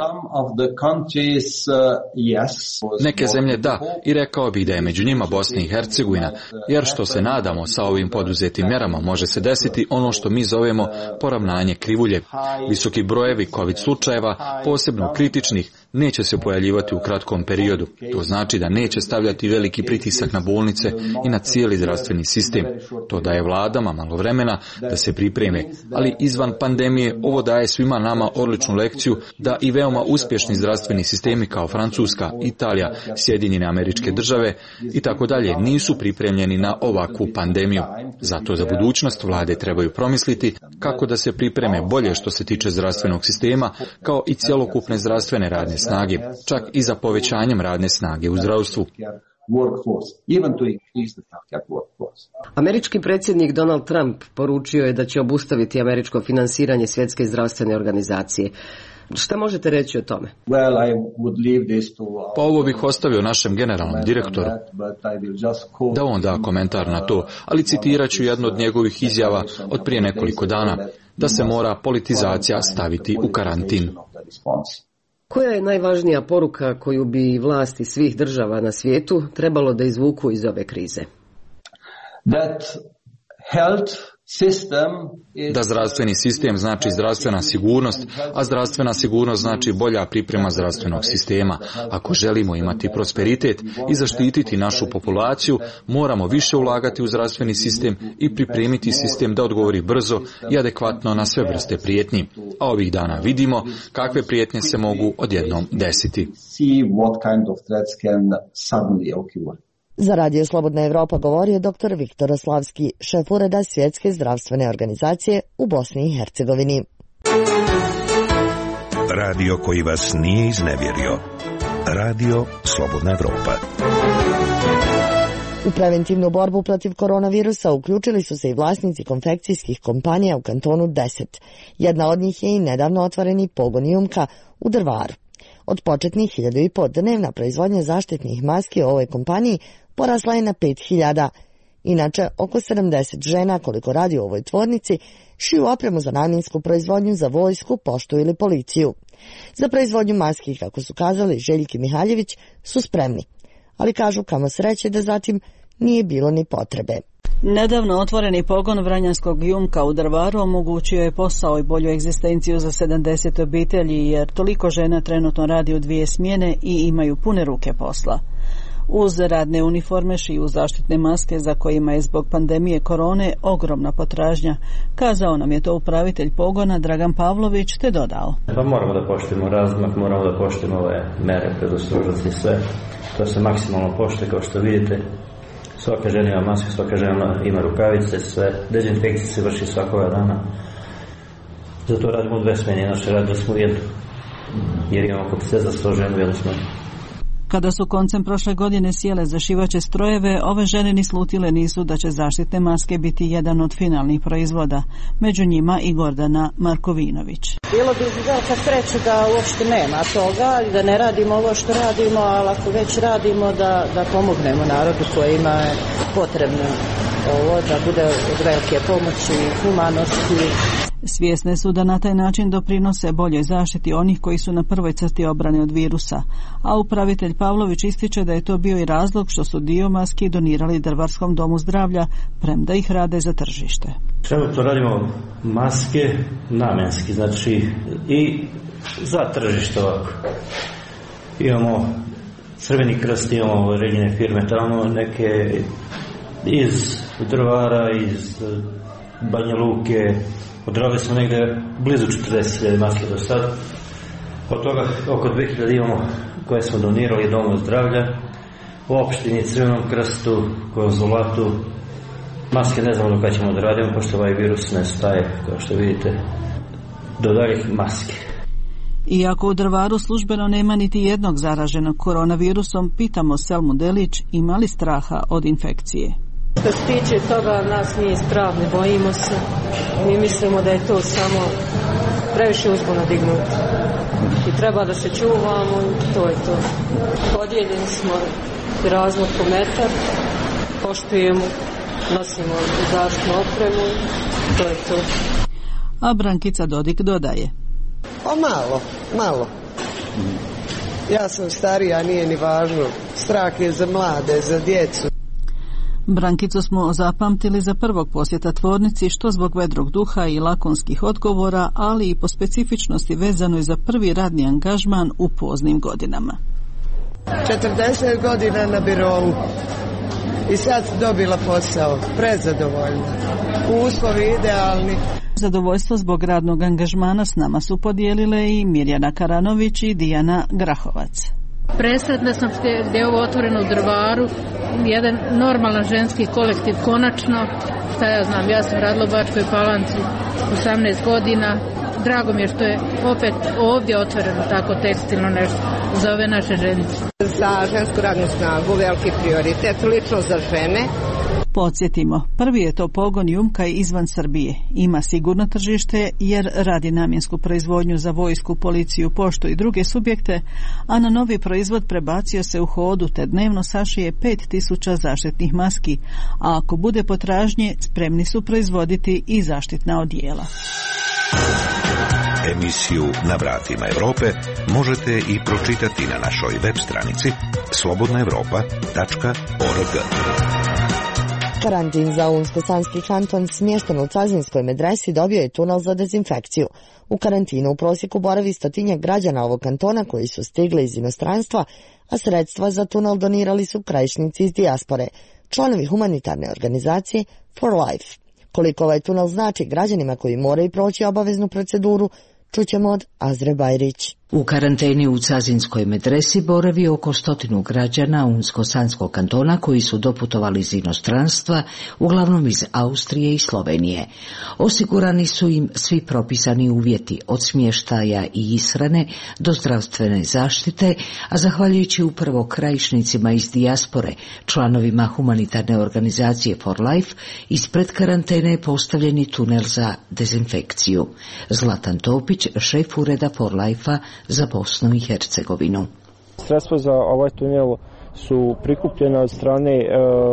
Neke zemlje da, i rekao bih da je među njima Bosna i Hercegovina, jer što se nadamo sa ovim poduzetim mjerama može se desiti ono što mi zovemo poravnanje krivulje. Visoki brojevi COVID slučajeva, posebno kritičnih, neće se pojavljivati u kratkom periodu. To znači da neće stavljati veliki pritisak na bolnice i na cijeli zdravstveni sistem. To daje vladama malo vremena da se pripreme, ali izvan pandemije ovo daje svima nama odličnu lekciju da i veoma uspješni zdravstveni sistemi kao Francuska, Italija, Sjedinjene Američke Države i tako dalje nisu pripremljeni na ovakvu pandemiju. Zato za budućnost vlade trebaju promisliti kako da se pripreme bolje što se tiče zdravstvenog sistema, kao i cjelokupne zdravstvene radne snage, čak i za povećanjem radne snage u zdravstvu. workforce, even to increase the healthcare workforce. Američki predsjednik Donald Trump poručio je da će obustaviti američko finansiranje Svjetske zdravstvene organizacije. Šta možete reći o tome? Well, I would leave this to our... Pa ovo bih ostavio našem generalnom direktoru da on da komentar na to, ali citirat ću jednu od njegovih izjava od prije nekoliko dana, da se mora politizacija staviti u karantin. Koja je najvažnija poruka koju bi vlasti svih država na svijetu trebalo da izvuku iz ove krize? That health system is... Da zdravstveni sistem znači zdravstvena sigurnost, a zdravstvena sigurnost znači bolja priprema zdravstvenog sistema. Ako želimo imati prosperitet i zaštititi našu populaciju, moramo više ulagati u zdravstveni sistem i pripremiti sistem da odgovori brzo i adekvatno na sve vrste prijetnji. A ovih dana vidimo kakve prijetnje se mogu odjednom desiti. Za Radio Slobodna Evropa govorio doktor Viktor Oslavski, šef ureda Svjetske zdravstvene organizacije u Bosni i Hercegovini. Radio koji vas nije iznevjerio. Radio Slobodna Evropa. U preventivnu borbu protiv koronavirusa uključili su se i vlasnici konfekcijskih kompanija u kantonu deset. Jedna od njih je i nedavno otvoreni pogon Jumka u Drvaru. Od početnih hiljadu i po dnevna proizvodnja zaštitnih maski u ovoj kompaniji porasla je na pet hiljada. Inače, oko sedamdeset žena, koliko radi u ovoj tvornici, šiju opremu za namjensku proizvodnju za vojsku, poštu ili policiju. Za proizvodnju maski, kako su kazali Željki Mihaljević, su spremni. Ali kažu kamo sreće da zatim nije bilo ni potrebe. Nedavno otvoreni pogon Vranjanskog Jumka u Drvaru omogućio je posao i bolju egzistenciju za sedamdeset obitelji, jer toliko žena trenutno radi u dvije smjene i imaju pune ruke posla. Uz radne uniforme šiju zaštitne maske za kojima je zbog pandemije korone ogromna potražnja. Kazao nam je to upravitelj pogona Dragan Pavlović, te dodao. Pa moramo da poštujemo razmak, moramo da poštujemo ove mere predostrožnosti, sve. To se maksimalno poštuje, kao što vidite. Svaka žena ima masku, svaka žena ima rukavice, sve. Dezinfekcija se vrši svakoga dana. Zato radimo u dve smjene, naše radimo smo u jednu. Jer imamo kapacitet za sto žena u jednu smjenu. Kada su koncem prošle godine sjele za šivaće strojeve, ove žene ni slutile nisu da će zaštitne maske biti jedan od finalnih proizvoda. Među njima i Gordana Markovinović. Bilo bi velika sreća da uopšte nema toga i da ne radimo ovo što radimo, ali ako već radimo da, da pomognemo narodu kojima je potrebno ovo, da bude od velike pomoći i humanosti. Svjesne su da na taj način doprinose boljoj zaštiti onih koji su na prvoj crti obrane od virusa, a upravitelj Pavlović ističe da je to bio i razlog što su dio maski donirali Drvarskom domu zdravlja, premda ih rade za tržište. Trenutno radimo maske namjenski, znači i za tržište ovako. Imamo Crveni krst, imamo redine firme tamo, neke iz Drvara, iz Banja Luke. Odradili smo negdje blizu četrdeset hiljada maske do sad. Od toga oko dvije hiljade imamo koje smo donirali domu zdravlja, u opštini, Crvenom krstu, konzulatu. Maske ne znamo do kada ćemo da radimo, pošto ovaj virus ne staje, kao što vidite, do daljih maske. Iako u Drvaru službeno nema niti jednog zaraženog koronavirusom, pitamo Selmu Delić ima li straha od infekcije. Što se tiče toga, nas nije strah, ne bojimo se. Mi mislimo da je to samo previše uzbuna dignuti. I treba da se čuvamo i to je to. Podijeljeni smo razlog po metar, poštujemo, nosimo zaštitnu opremu i to je to. A Brankica Dodik dodaje. O malo, malo. Ja sam starija, nije ni važno. Strah je za mlade, za djecu. Brankicu smo zapamtili za prvog posjeta tvornici, što zbog vedrog duha i lakonskih odgovora, ali i po specifičnosti vezanoj za prvi radni angažman u poznim godinama. četrdeset godina na birovu i sad dobila posao, prezadovoljna. Uslovi idealni. Zadovoljstvo zbog radnog angažmana s nama su podijelile i Mirjana Karanović i Dijana Grahovac. Presretna sam gdje je ovo otvoreno u Drvaru, jedan normalan ženski kolektiv konačno, šta ja znam, ja sam radila u Bačkoj Palanci osamnaest godina, drago mi je što je opet ovdje otvoreno tako tekstilno nešto za ove naše ženice. za žensku radnu snagu veliki prioritet, lično za žene. Podsjetimo, prvi je to pogon Jumkaj izvan Srbije. Ima sigurno tržište jer radi namjensku proizvodnju za vojsku, policiju, poštu i druge subjekte, a na novi proizvod prebacio se u hodu te dnevno sašije pet tisuća zaštitnih maski, a ako bude potražnje, spremni su proizvoditi i zaštitna odijela. Emisiju Na vratima Evrope možete i pročitati na našoj web stranici slobodna evropa tačka org. Karantin za Unsko-Sanski kanton smješten u Cazinskoj medresi dobio je tunel za dezinfekciju. U karantinu u prosjeku boravi stotinjak građana ovog kantona koji su stigli iz inostranstva, a sredstva za tunel donirali su krajišnici iz dijaspore, članovi humanitarne organizacije For Life. Koliko ovaj tunel znači građanima koji moraju proći obaveznu proceduru, čućemo od Azre Bajrić. U karanteni u Cazinskoj medresi boravi oko stotinu građana Unsko-Sanskog kantona koji su doputovali iz inostranstva, uglavnom iz Austrije i Slovenije. Osigurani su im svi propisani uvjeti od smještaja i ishrane do zdravstvene zaštite, a zahvaljujući upravo krajišnicima iz dijaspore, članovima humanitarne organizacije For Life, ispred karantene je postavljen i tunel za dezinfekciju. Zlatan Topić, šef ureda For Life-a za Bosnu i Hercegovinu. Sredstva za ovaj tunel su prikupljena od strane e,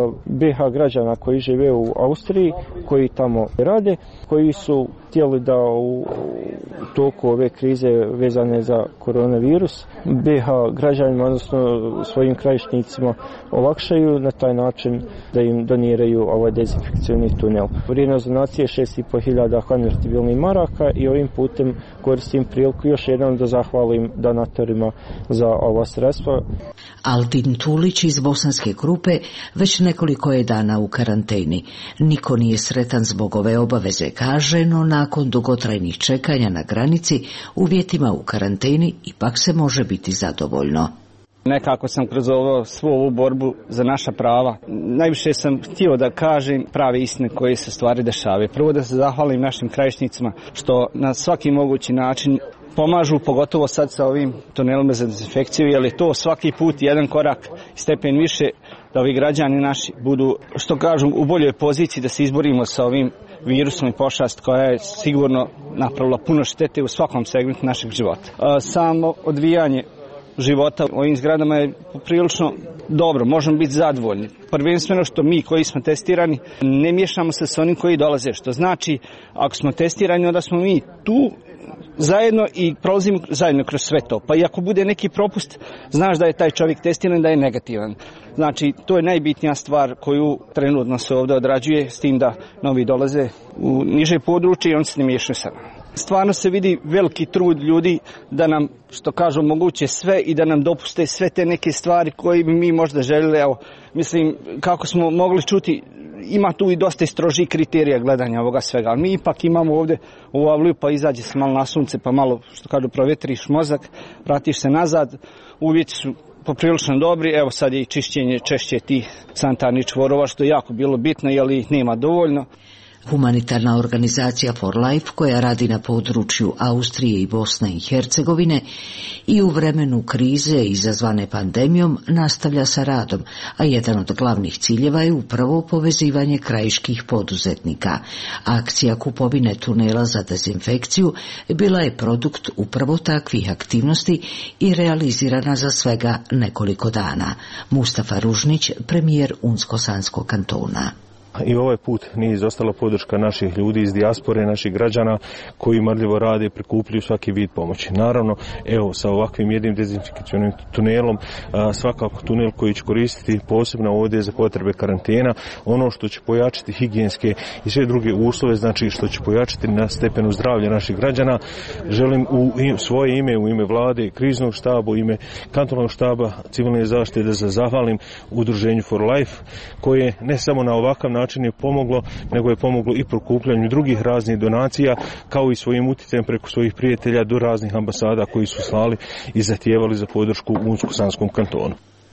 B H građana koji žive u Austriji, koji tamo rade, koji su htjeli da u, u toku ove krize vezane za koronavirus B H građanima, odnosno svojim krajišnicima olakšaju na taj način da im doniraju ovaj dezinfekcioni tunel. Vrijednost donacije je šest i po hiljada konvertibilnih maraka i ovim putem koristim priliku još jednom da zahvalim donatorima za ova sredstva. Aldin Tulić iz bosanske grupe već nekoliko je dana u karanteni. Niko nije sretan zbog ove obaveze, kaže, no nakon dugotrajnih čekanja na granici, uvjetima u karanteni ipak se može biti zadovoljno. Nekako sam kroz ovo, svu ovu borbu za naša prava, najviše sam htio da kažem prave istine koje se stvari dešavaju. Prvo da se zahvalim našim krajišnicima što na svaki mogući način pomažu, pogotovo sad sa ovim tunelima za dezinfekciju, jer je to svaki put jedan korak i stepen više da ovi građani naši budu, što kažu, u boljoj poziciji da se izborimo sa ovim virusom i pošast koja je sigurno napravila puno štete u svakom segmentu našeg života. Samo odvijanje života u ovim zgradama je prilično dobro, možemo biti zadovoljni. Prvenstveno što mi koji smo testirani ne miješamo se sa onim koji dolaze, što znači ako smo testirani onda smo mi tu zajedno i prolazimo zajedno kroz sve to. Pa i ako bude neki propust, znaš da je taj čovjek testiran, da je negativan. Znači, to je najbitnija stvar koju trenutno se ovdje odrađuje, s tim da novi dolaze u niže područje i on se ne miješaju sa nama. Stvarno se vidi veliki trud ljudi da nam, što kažu, moguće sve i da nam dopuste sve te neke stvari koje bi mi možda željeli. Evo, mislim, kako smo mogli čuti, ima tu i dosta strožih kriterija gledanja ovoga svega, ali mi ipak imamo ovdje u avliju, pa izađe se malo na sunce, pa malo, što kažu, provjetriš mozak, vratiš se nazad, uvjeti su poprilično dobri, evo sad je i čišćenje češće tih sanitarnih čvorova, što je jako bilo bitno, jer ih nema dovoljno. Humanitarna organizacija For Life, koja radi na području Austrije i Bosne i Hercegovine i u vremenu krize izazvane pandemijom nastavlja sa radom, a jedan od glavnih ciljeva je upravo povezivanje krajiških poduzetnika. Akcija kupovine tunela za dezinfekciju bila je produkt upravo takvih aktivnosti i realizirana za svega nekoliko dana. Mustafa Ružnić, premijer Unsko-Sanskog kantona. I ovaj put nije izostala podrška naših ljudi iz dijaspore, naših građana koji marljivo rade i prikupljaju svaki vid pomoći. Naravno, evo, sa ovakvim jednim dezinfekcionim tunelom, svakako tunel koji će koristiti posebno ovdje za potrebe karantena, ono što će pojačati higijenske i sve druge uslove, znači što će pojačati na stepenu zdravlja naših građana. Želim u svoje ime, u ime vlade, kriznog štaba, u ime kantonalnog štaba civilne zaštite da se zahvalim udruženju For Life, koje ne samo na ovakav način način je pomoglo, nego je pomoglo i prikupljanju drugih raznih donacija, kao i svojim utjecajem preko svojih prijatelja do raznih ambasada koji su slali i zahtijevali za podršku u Unsko-Sanskom kantonu.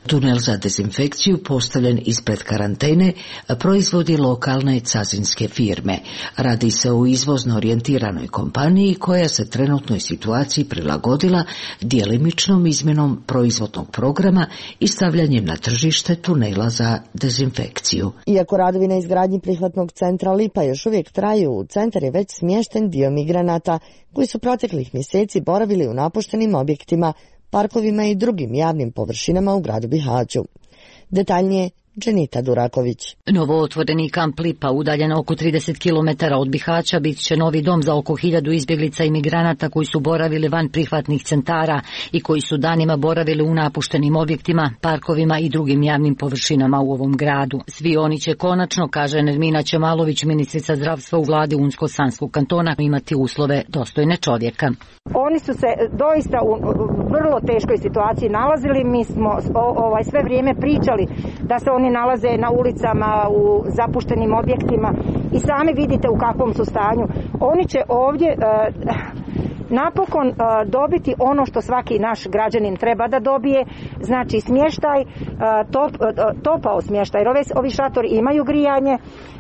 Tunel za dezinfekciju postavljen ispred karantene proizvodi lokalne cazinske firme. Radi se o izvozno orijentiranoj kompaniji koja se trenutnoj situaciji prilagodila djelimičnom izmjenom proizvodnog programa i stavljanjem na tržište tunela za dezinfekciju. Iako radovi na izgradnji prihvatnog centra Lipa još uvijek traju, u centar je već smješten dio migranata koji su proteklih mjeseci boravili u napuštenim objektima, parkovima i drugim javnim površinama u gradu Bihaću. Detaljnije Dženita Duraković. Novootvoreni kamp Lipa, udaljen oko trideset kilometara od Bihaća, bit će novi dom za oko hiljadu izbjeglica i migranata koji su boravili van prihvatnih centara i koji su danima boravili u napuštenim objektima, parkovima i drugim javnim površinama u ovom gradu. Svi oni će konačno, kaže Nermina Čemalović, ministrica zdravstva u vladi Unsko-Sanskog kantona, imati uslove dostojne čovjeka. Oni su se doista u vrlo teškoj situaciji nalazili. Mi smo ovaj sve vrijeme pričali da se oni nalaze na ulicama, u zapuštenim objektima i sami vidite u kakvom su stanju. Oni će ovdje e, napokon e, dobiti ono što svaki naš građanin treba da dobije, znači smještaj, e, top, e, topao smještaj. Ove, ovi šatori imaju grijanje, e,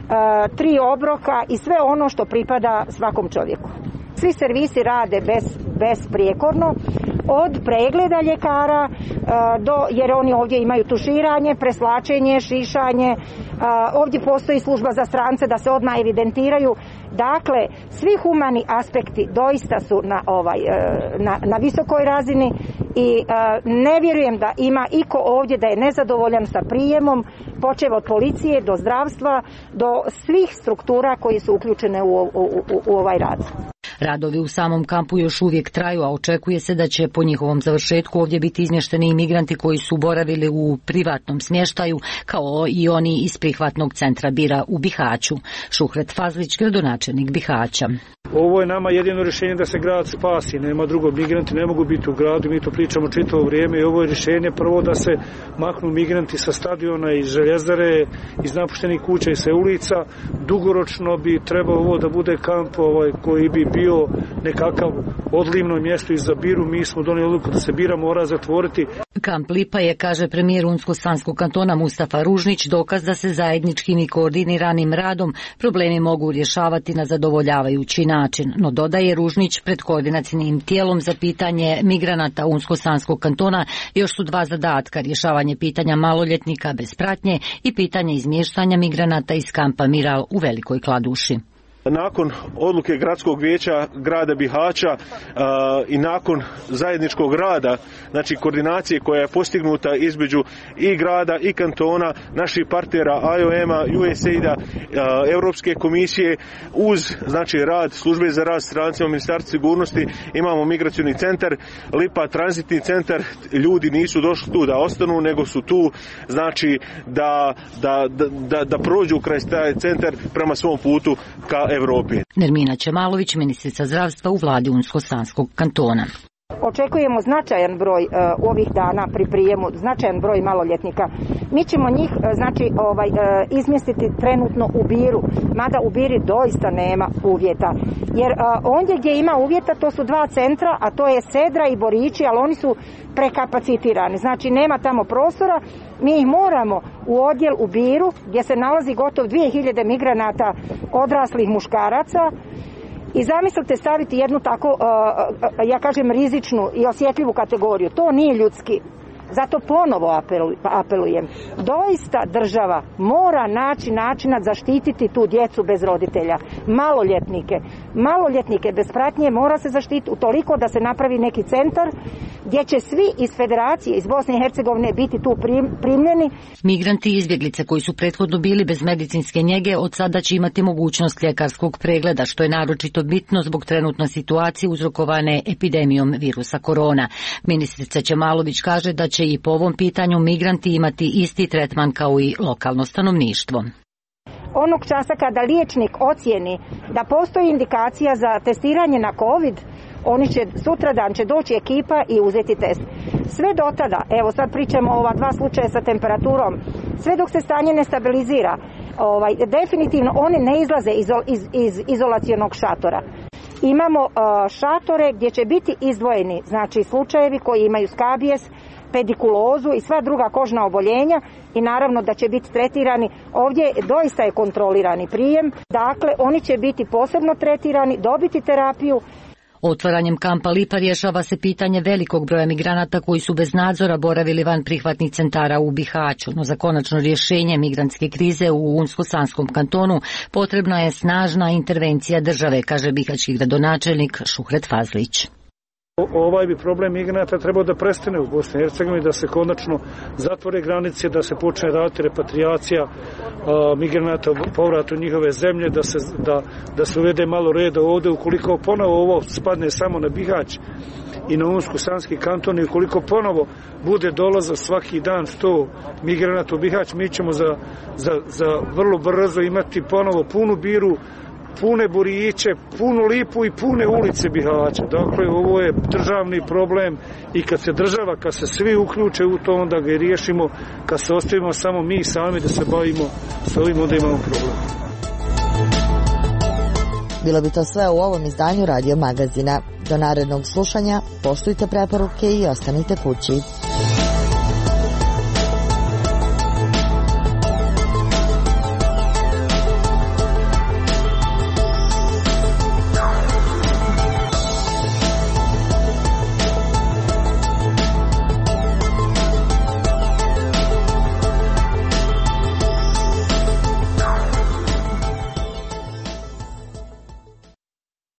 tri obroka i sve ono što pripada svakom čovjeku. Svi servisi rade bez, besprijekorno, od pregleda ljekara do, jer oni ovdje imaju tuširanje, preslačenje, šišanje, ovdje postoji služba za strance da se odmah evidentiraju. Dakle, svi humani aspekti doista su na, ovaj, na, na visokoj razini i ne vjerujem da ima iko ovdje da je nezadovoljan sa prijemom, počev od policije do zdravstva, do svih struktura koji su uključene u, u, u, u ovaj rad. Radovi u samom kampu još uvijek traju, a očekuje se da će po njihovom završetku ovdje biti izmješteni i migranti koji su boravili u privatnom smještaju, kao i oni iz prihvatnog centra Bira u Bihaću. Šuhret Fazlić, gradonačelnik Bihaća. Ovo je nama jedino rješenje da se grad spasi, nema drugo, migranti ne mogu biti u gradu, mi to pričamo čitavo vrijeme i ovo je rješenje prvo da se maknu migranti sa stadiona, iz željezare, iz napuštenih kuća i sa ulica. Dugoročno bi trebao ovo da bude kamp ovaj, koji bi bio nekakav odlivno mjesto i za Biru. Mi smo donijeli odluku da se Bira mora zatvoriti. Kamp Lipa je, kaže premijer Unsko-Sanskog kantona Mustafa Ružnić, dokaz da se zajedničkim i koordiniranim radom problemi mogu rješavati na zadovoljavajući način. No, dodaje Ružnić, pred koordinacijnim tijelom za pitanje migranata Unsko-Sanskog kantona još su dva zadatka: rješavanje pitanja maloljetnika bez pratnje i pitanje izmještanja migranata iz kampa Miral u Velikoj Kladuši. Nakon odluke gradskog vijeća grada Bihaća uh, i nakon zajedničkog rada, znači koordinacije koja je postignuta između i grada i kantona, naših partnera I O M-a, U S A I D-a, uh, Europske komisije, uz znači rad službe za rad strancima Ministarstva sigurnosti, imamo migracioni centar Lipa, tranzitni centar. Ljudi nisu došli tu da ostanu, nego su tu znači da, da, da, da prođu kraj taj centar prema svom putu ka Evropi. Nermina Čemalović, ministrica zdravstva u vladi Unsko-Sanskog kantona. Očekujemo značajan broj uh, ovih dana pri prijemu, značajan broj maloljetnika. Mi ćemo njih uh, znači ovaj uh, izmjestiti trenutno u Biru, mada u Biri doista nema uvjeta. Jer uh, ondje gdje ima uvjeta to su dva centra, a to je Sedra i Borići, ali oni su prekapacitirani. Znači nema tamo prostora. Mi ih moramo u odjel u Biru gdje se nalazi gotovo dvije hiljade migranata odraslih muškaraca. I zamislite staviti jednu tako, ja kažem, rizičnu i osjetljivu kategoriju. To nije ljudski. Zato ponovo apelujem. Doista država mora naći načina zaštititi tu djecu bez roditelja. Maloljetnike. Maloljetnike bez pratnje mora se zaštititi utoliko da se napravi neki centar gdje će svi iz federacije, iz Bosne i Hercegovine biti tu primljeni. Migranti i izbjeglice koji su prethodno bili bez medicinske njege od sada će imati mogućnost ljekarskog pregleda, što je naročito bitno zbog trenutne situacije uzrokovane epidemijom virusa korona. Ministrica Čemalović kaže da će i po ovom pitanju migranti imati isti tretman kao i lokalno stanovništvo. Onog časa kada liječnik ocijeni da postoji indikacija za testiranje na COVID, oni će, sutradan će doći ekipa i uzeti test. Sve do tada, evo sad pričamo o ova dva slučaja sa temperaturom, sve dok se stanje ne stabilizira, ovaj, definitivno oni ne izlaze iz, iz, iz izolacionog šatora. Imamo uh, šatore gdje će biti izdvojeni, znači slučajevi koji imaju skabijes, pedikulozu i sva druga kožna oboljenja i naravno da će biti tretirani. Ovdje doista je kontrolirani prijem, dakle oni će biti posebno tretirani, dobiti terapiju. Otvaranjem kampa Lipa rješava se pitanje velikog broja migranata koji su bez nadzora boravili van prihvatnih centara u Bihaću, no za konačno rješenje migrantske krize u Unsko-Sanskom kantonu potrebna je snažna intervencija države, kaže bihaćki gradonačelnik Šuhret Fazlić. Ovaj bi problem migranata trebao da prestane u Bosni i Hercegovini, da se konačno zatvore granice, da se počne raditi repatriacija a, migranata u povratu njihove zemlje, da se, da, da se uvede malo reda ovde. Ukoliko ponovo ovo spadne samo na Bihać i na Unsko-Sanski kanton i ukoliko ponovo bude dolaza svaki dan sto migranata u Bihać, mi ćemo za, za, za vrlo brzo imati ponovo punu biru, pune Burijiće, punu Lipu i pune ulice Bihaća. Dakle, ovo je državni problem i kad se država, kad se svi uključe u to, onda ga i riješimo. Kad se ostavimo samo mi sami da se bavimo s ovim, onda imamo problem. Bilo bi to sve u ovom izdanju Radio Magazina. Do narednog slušanja, poštujte preporuke i ostanite kući.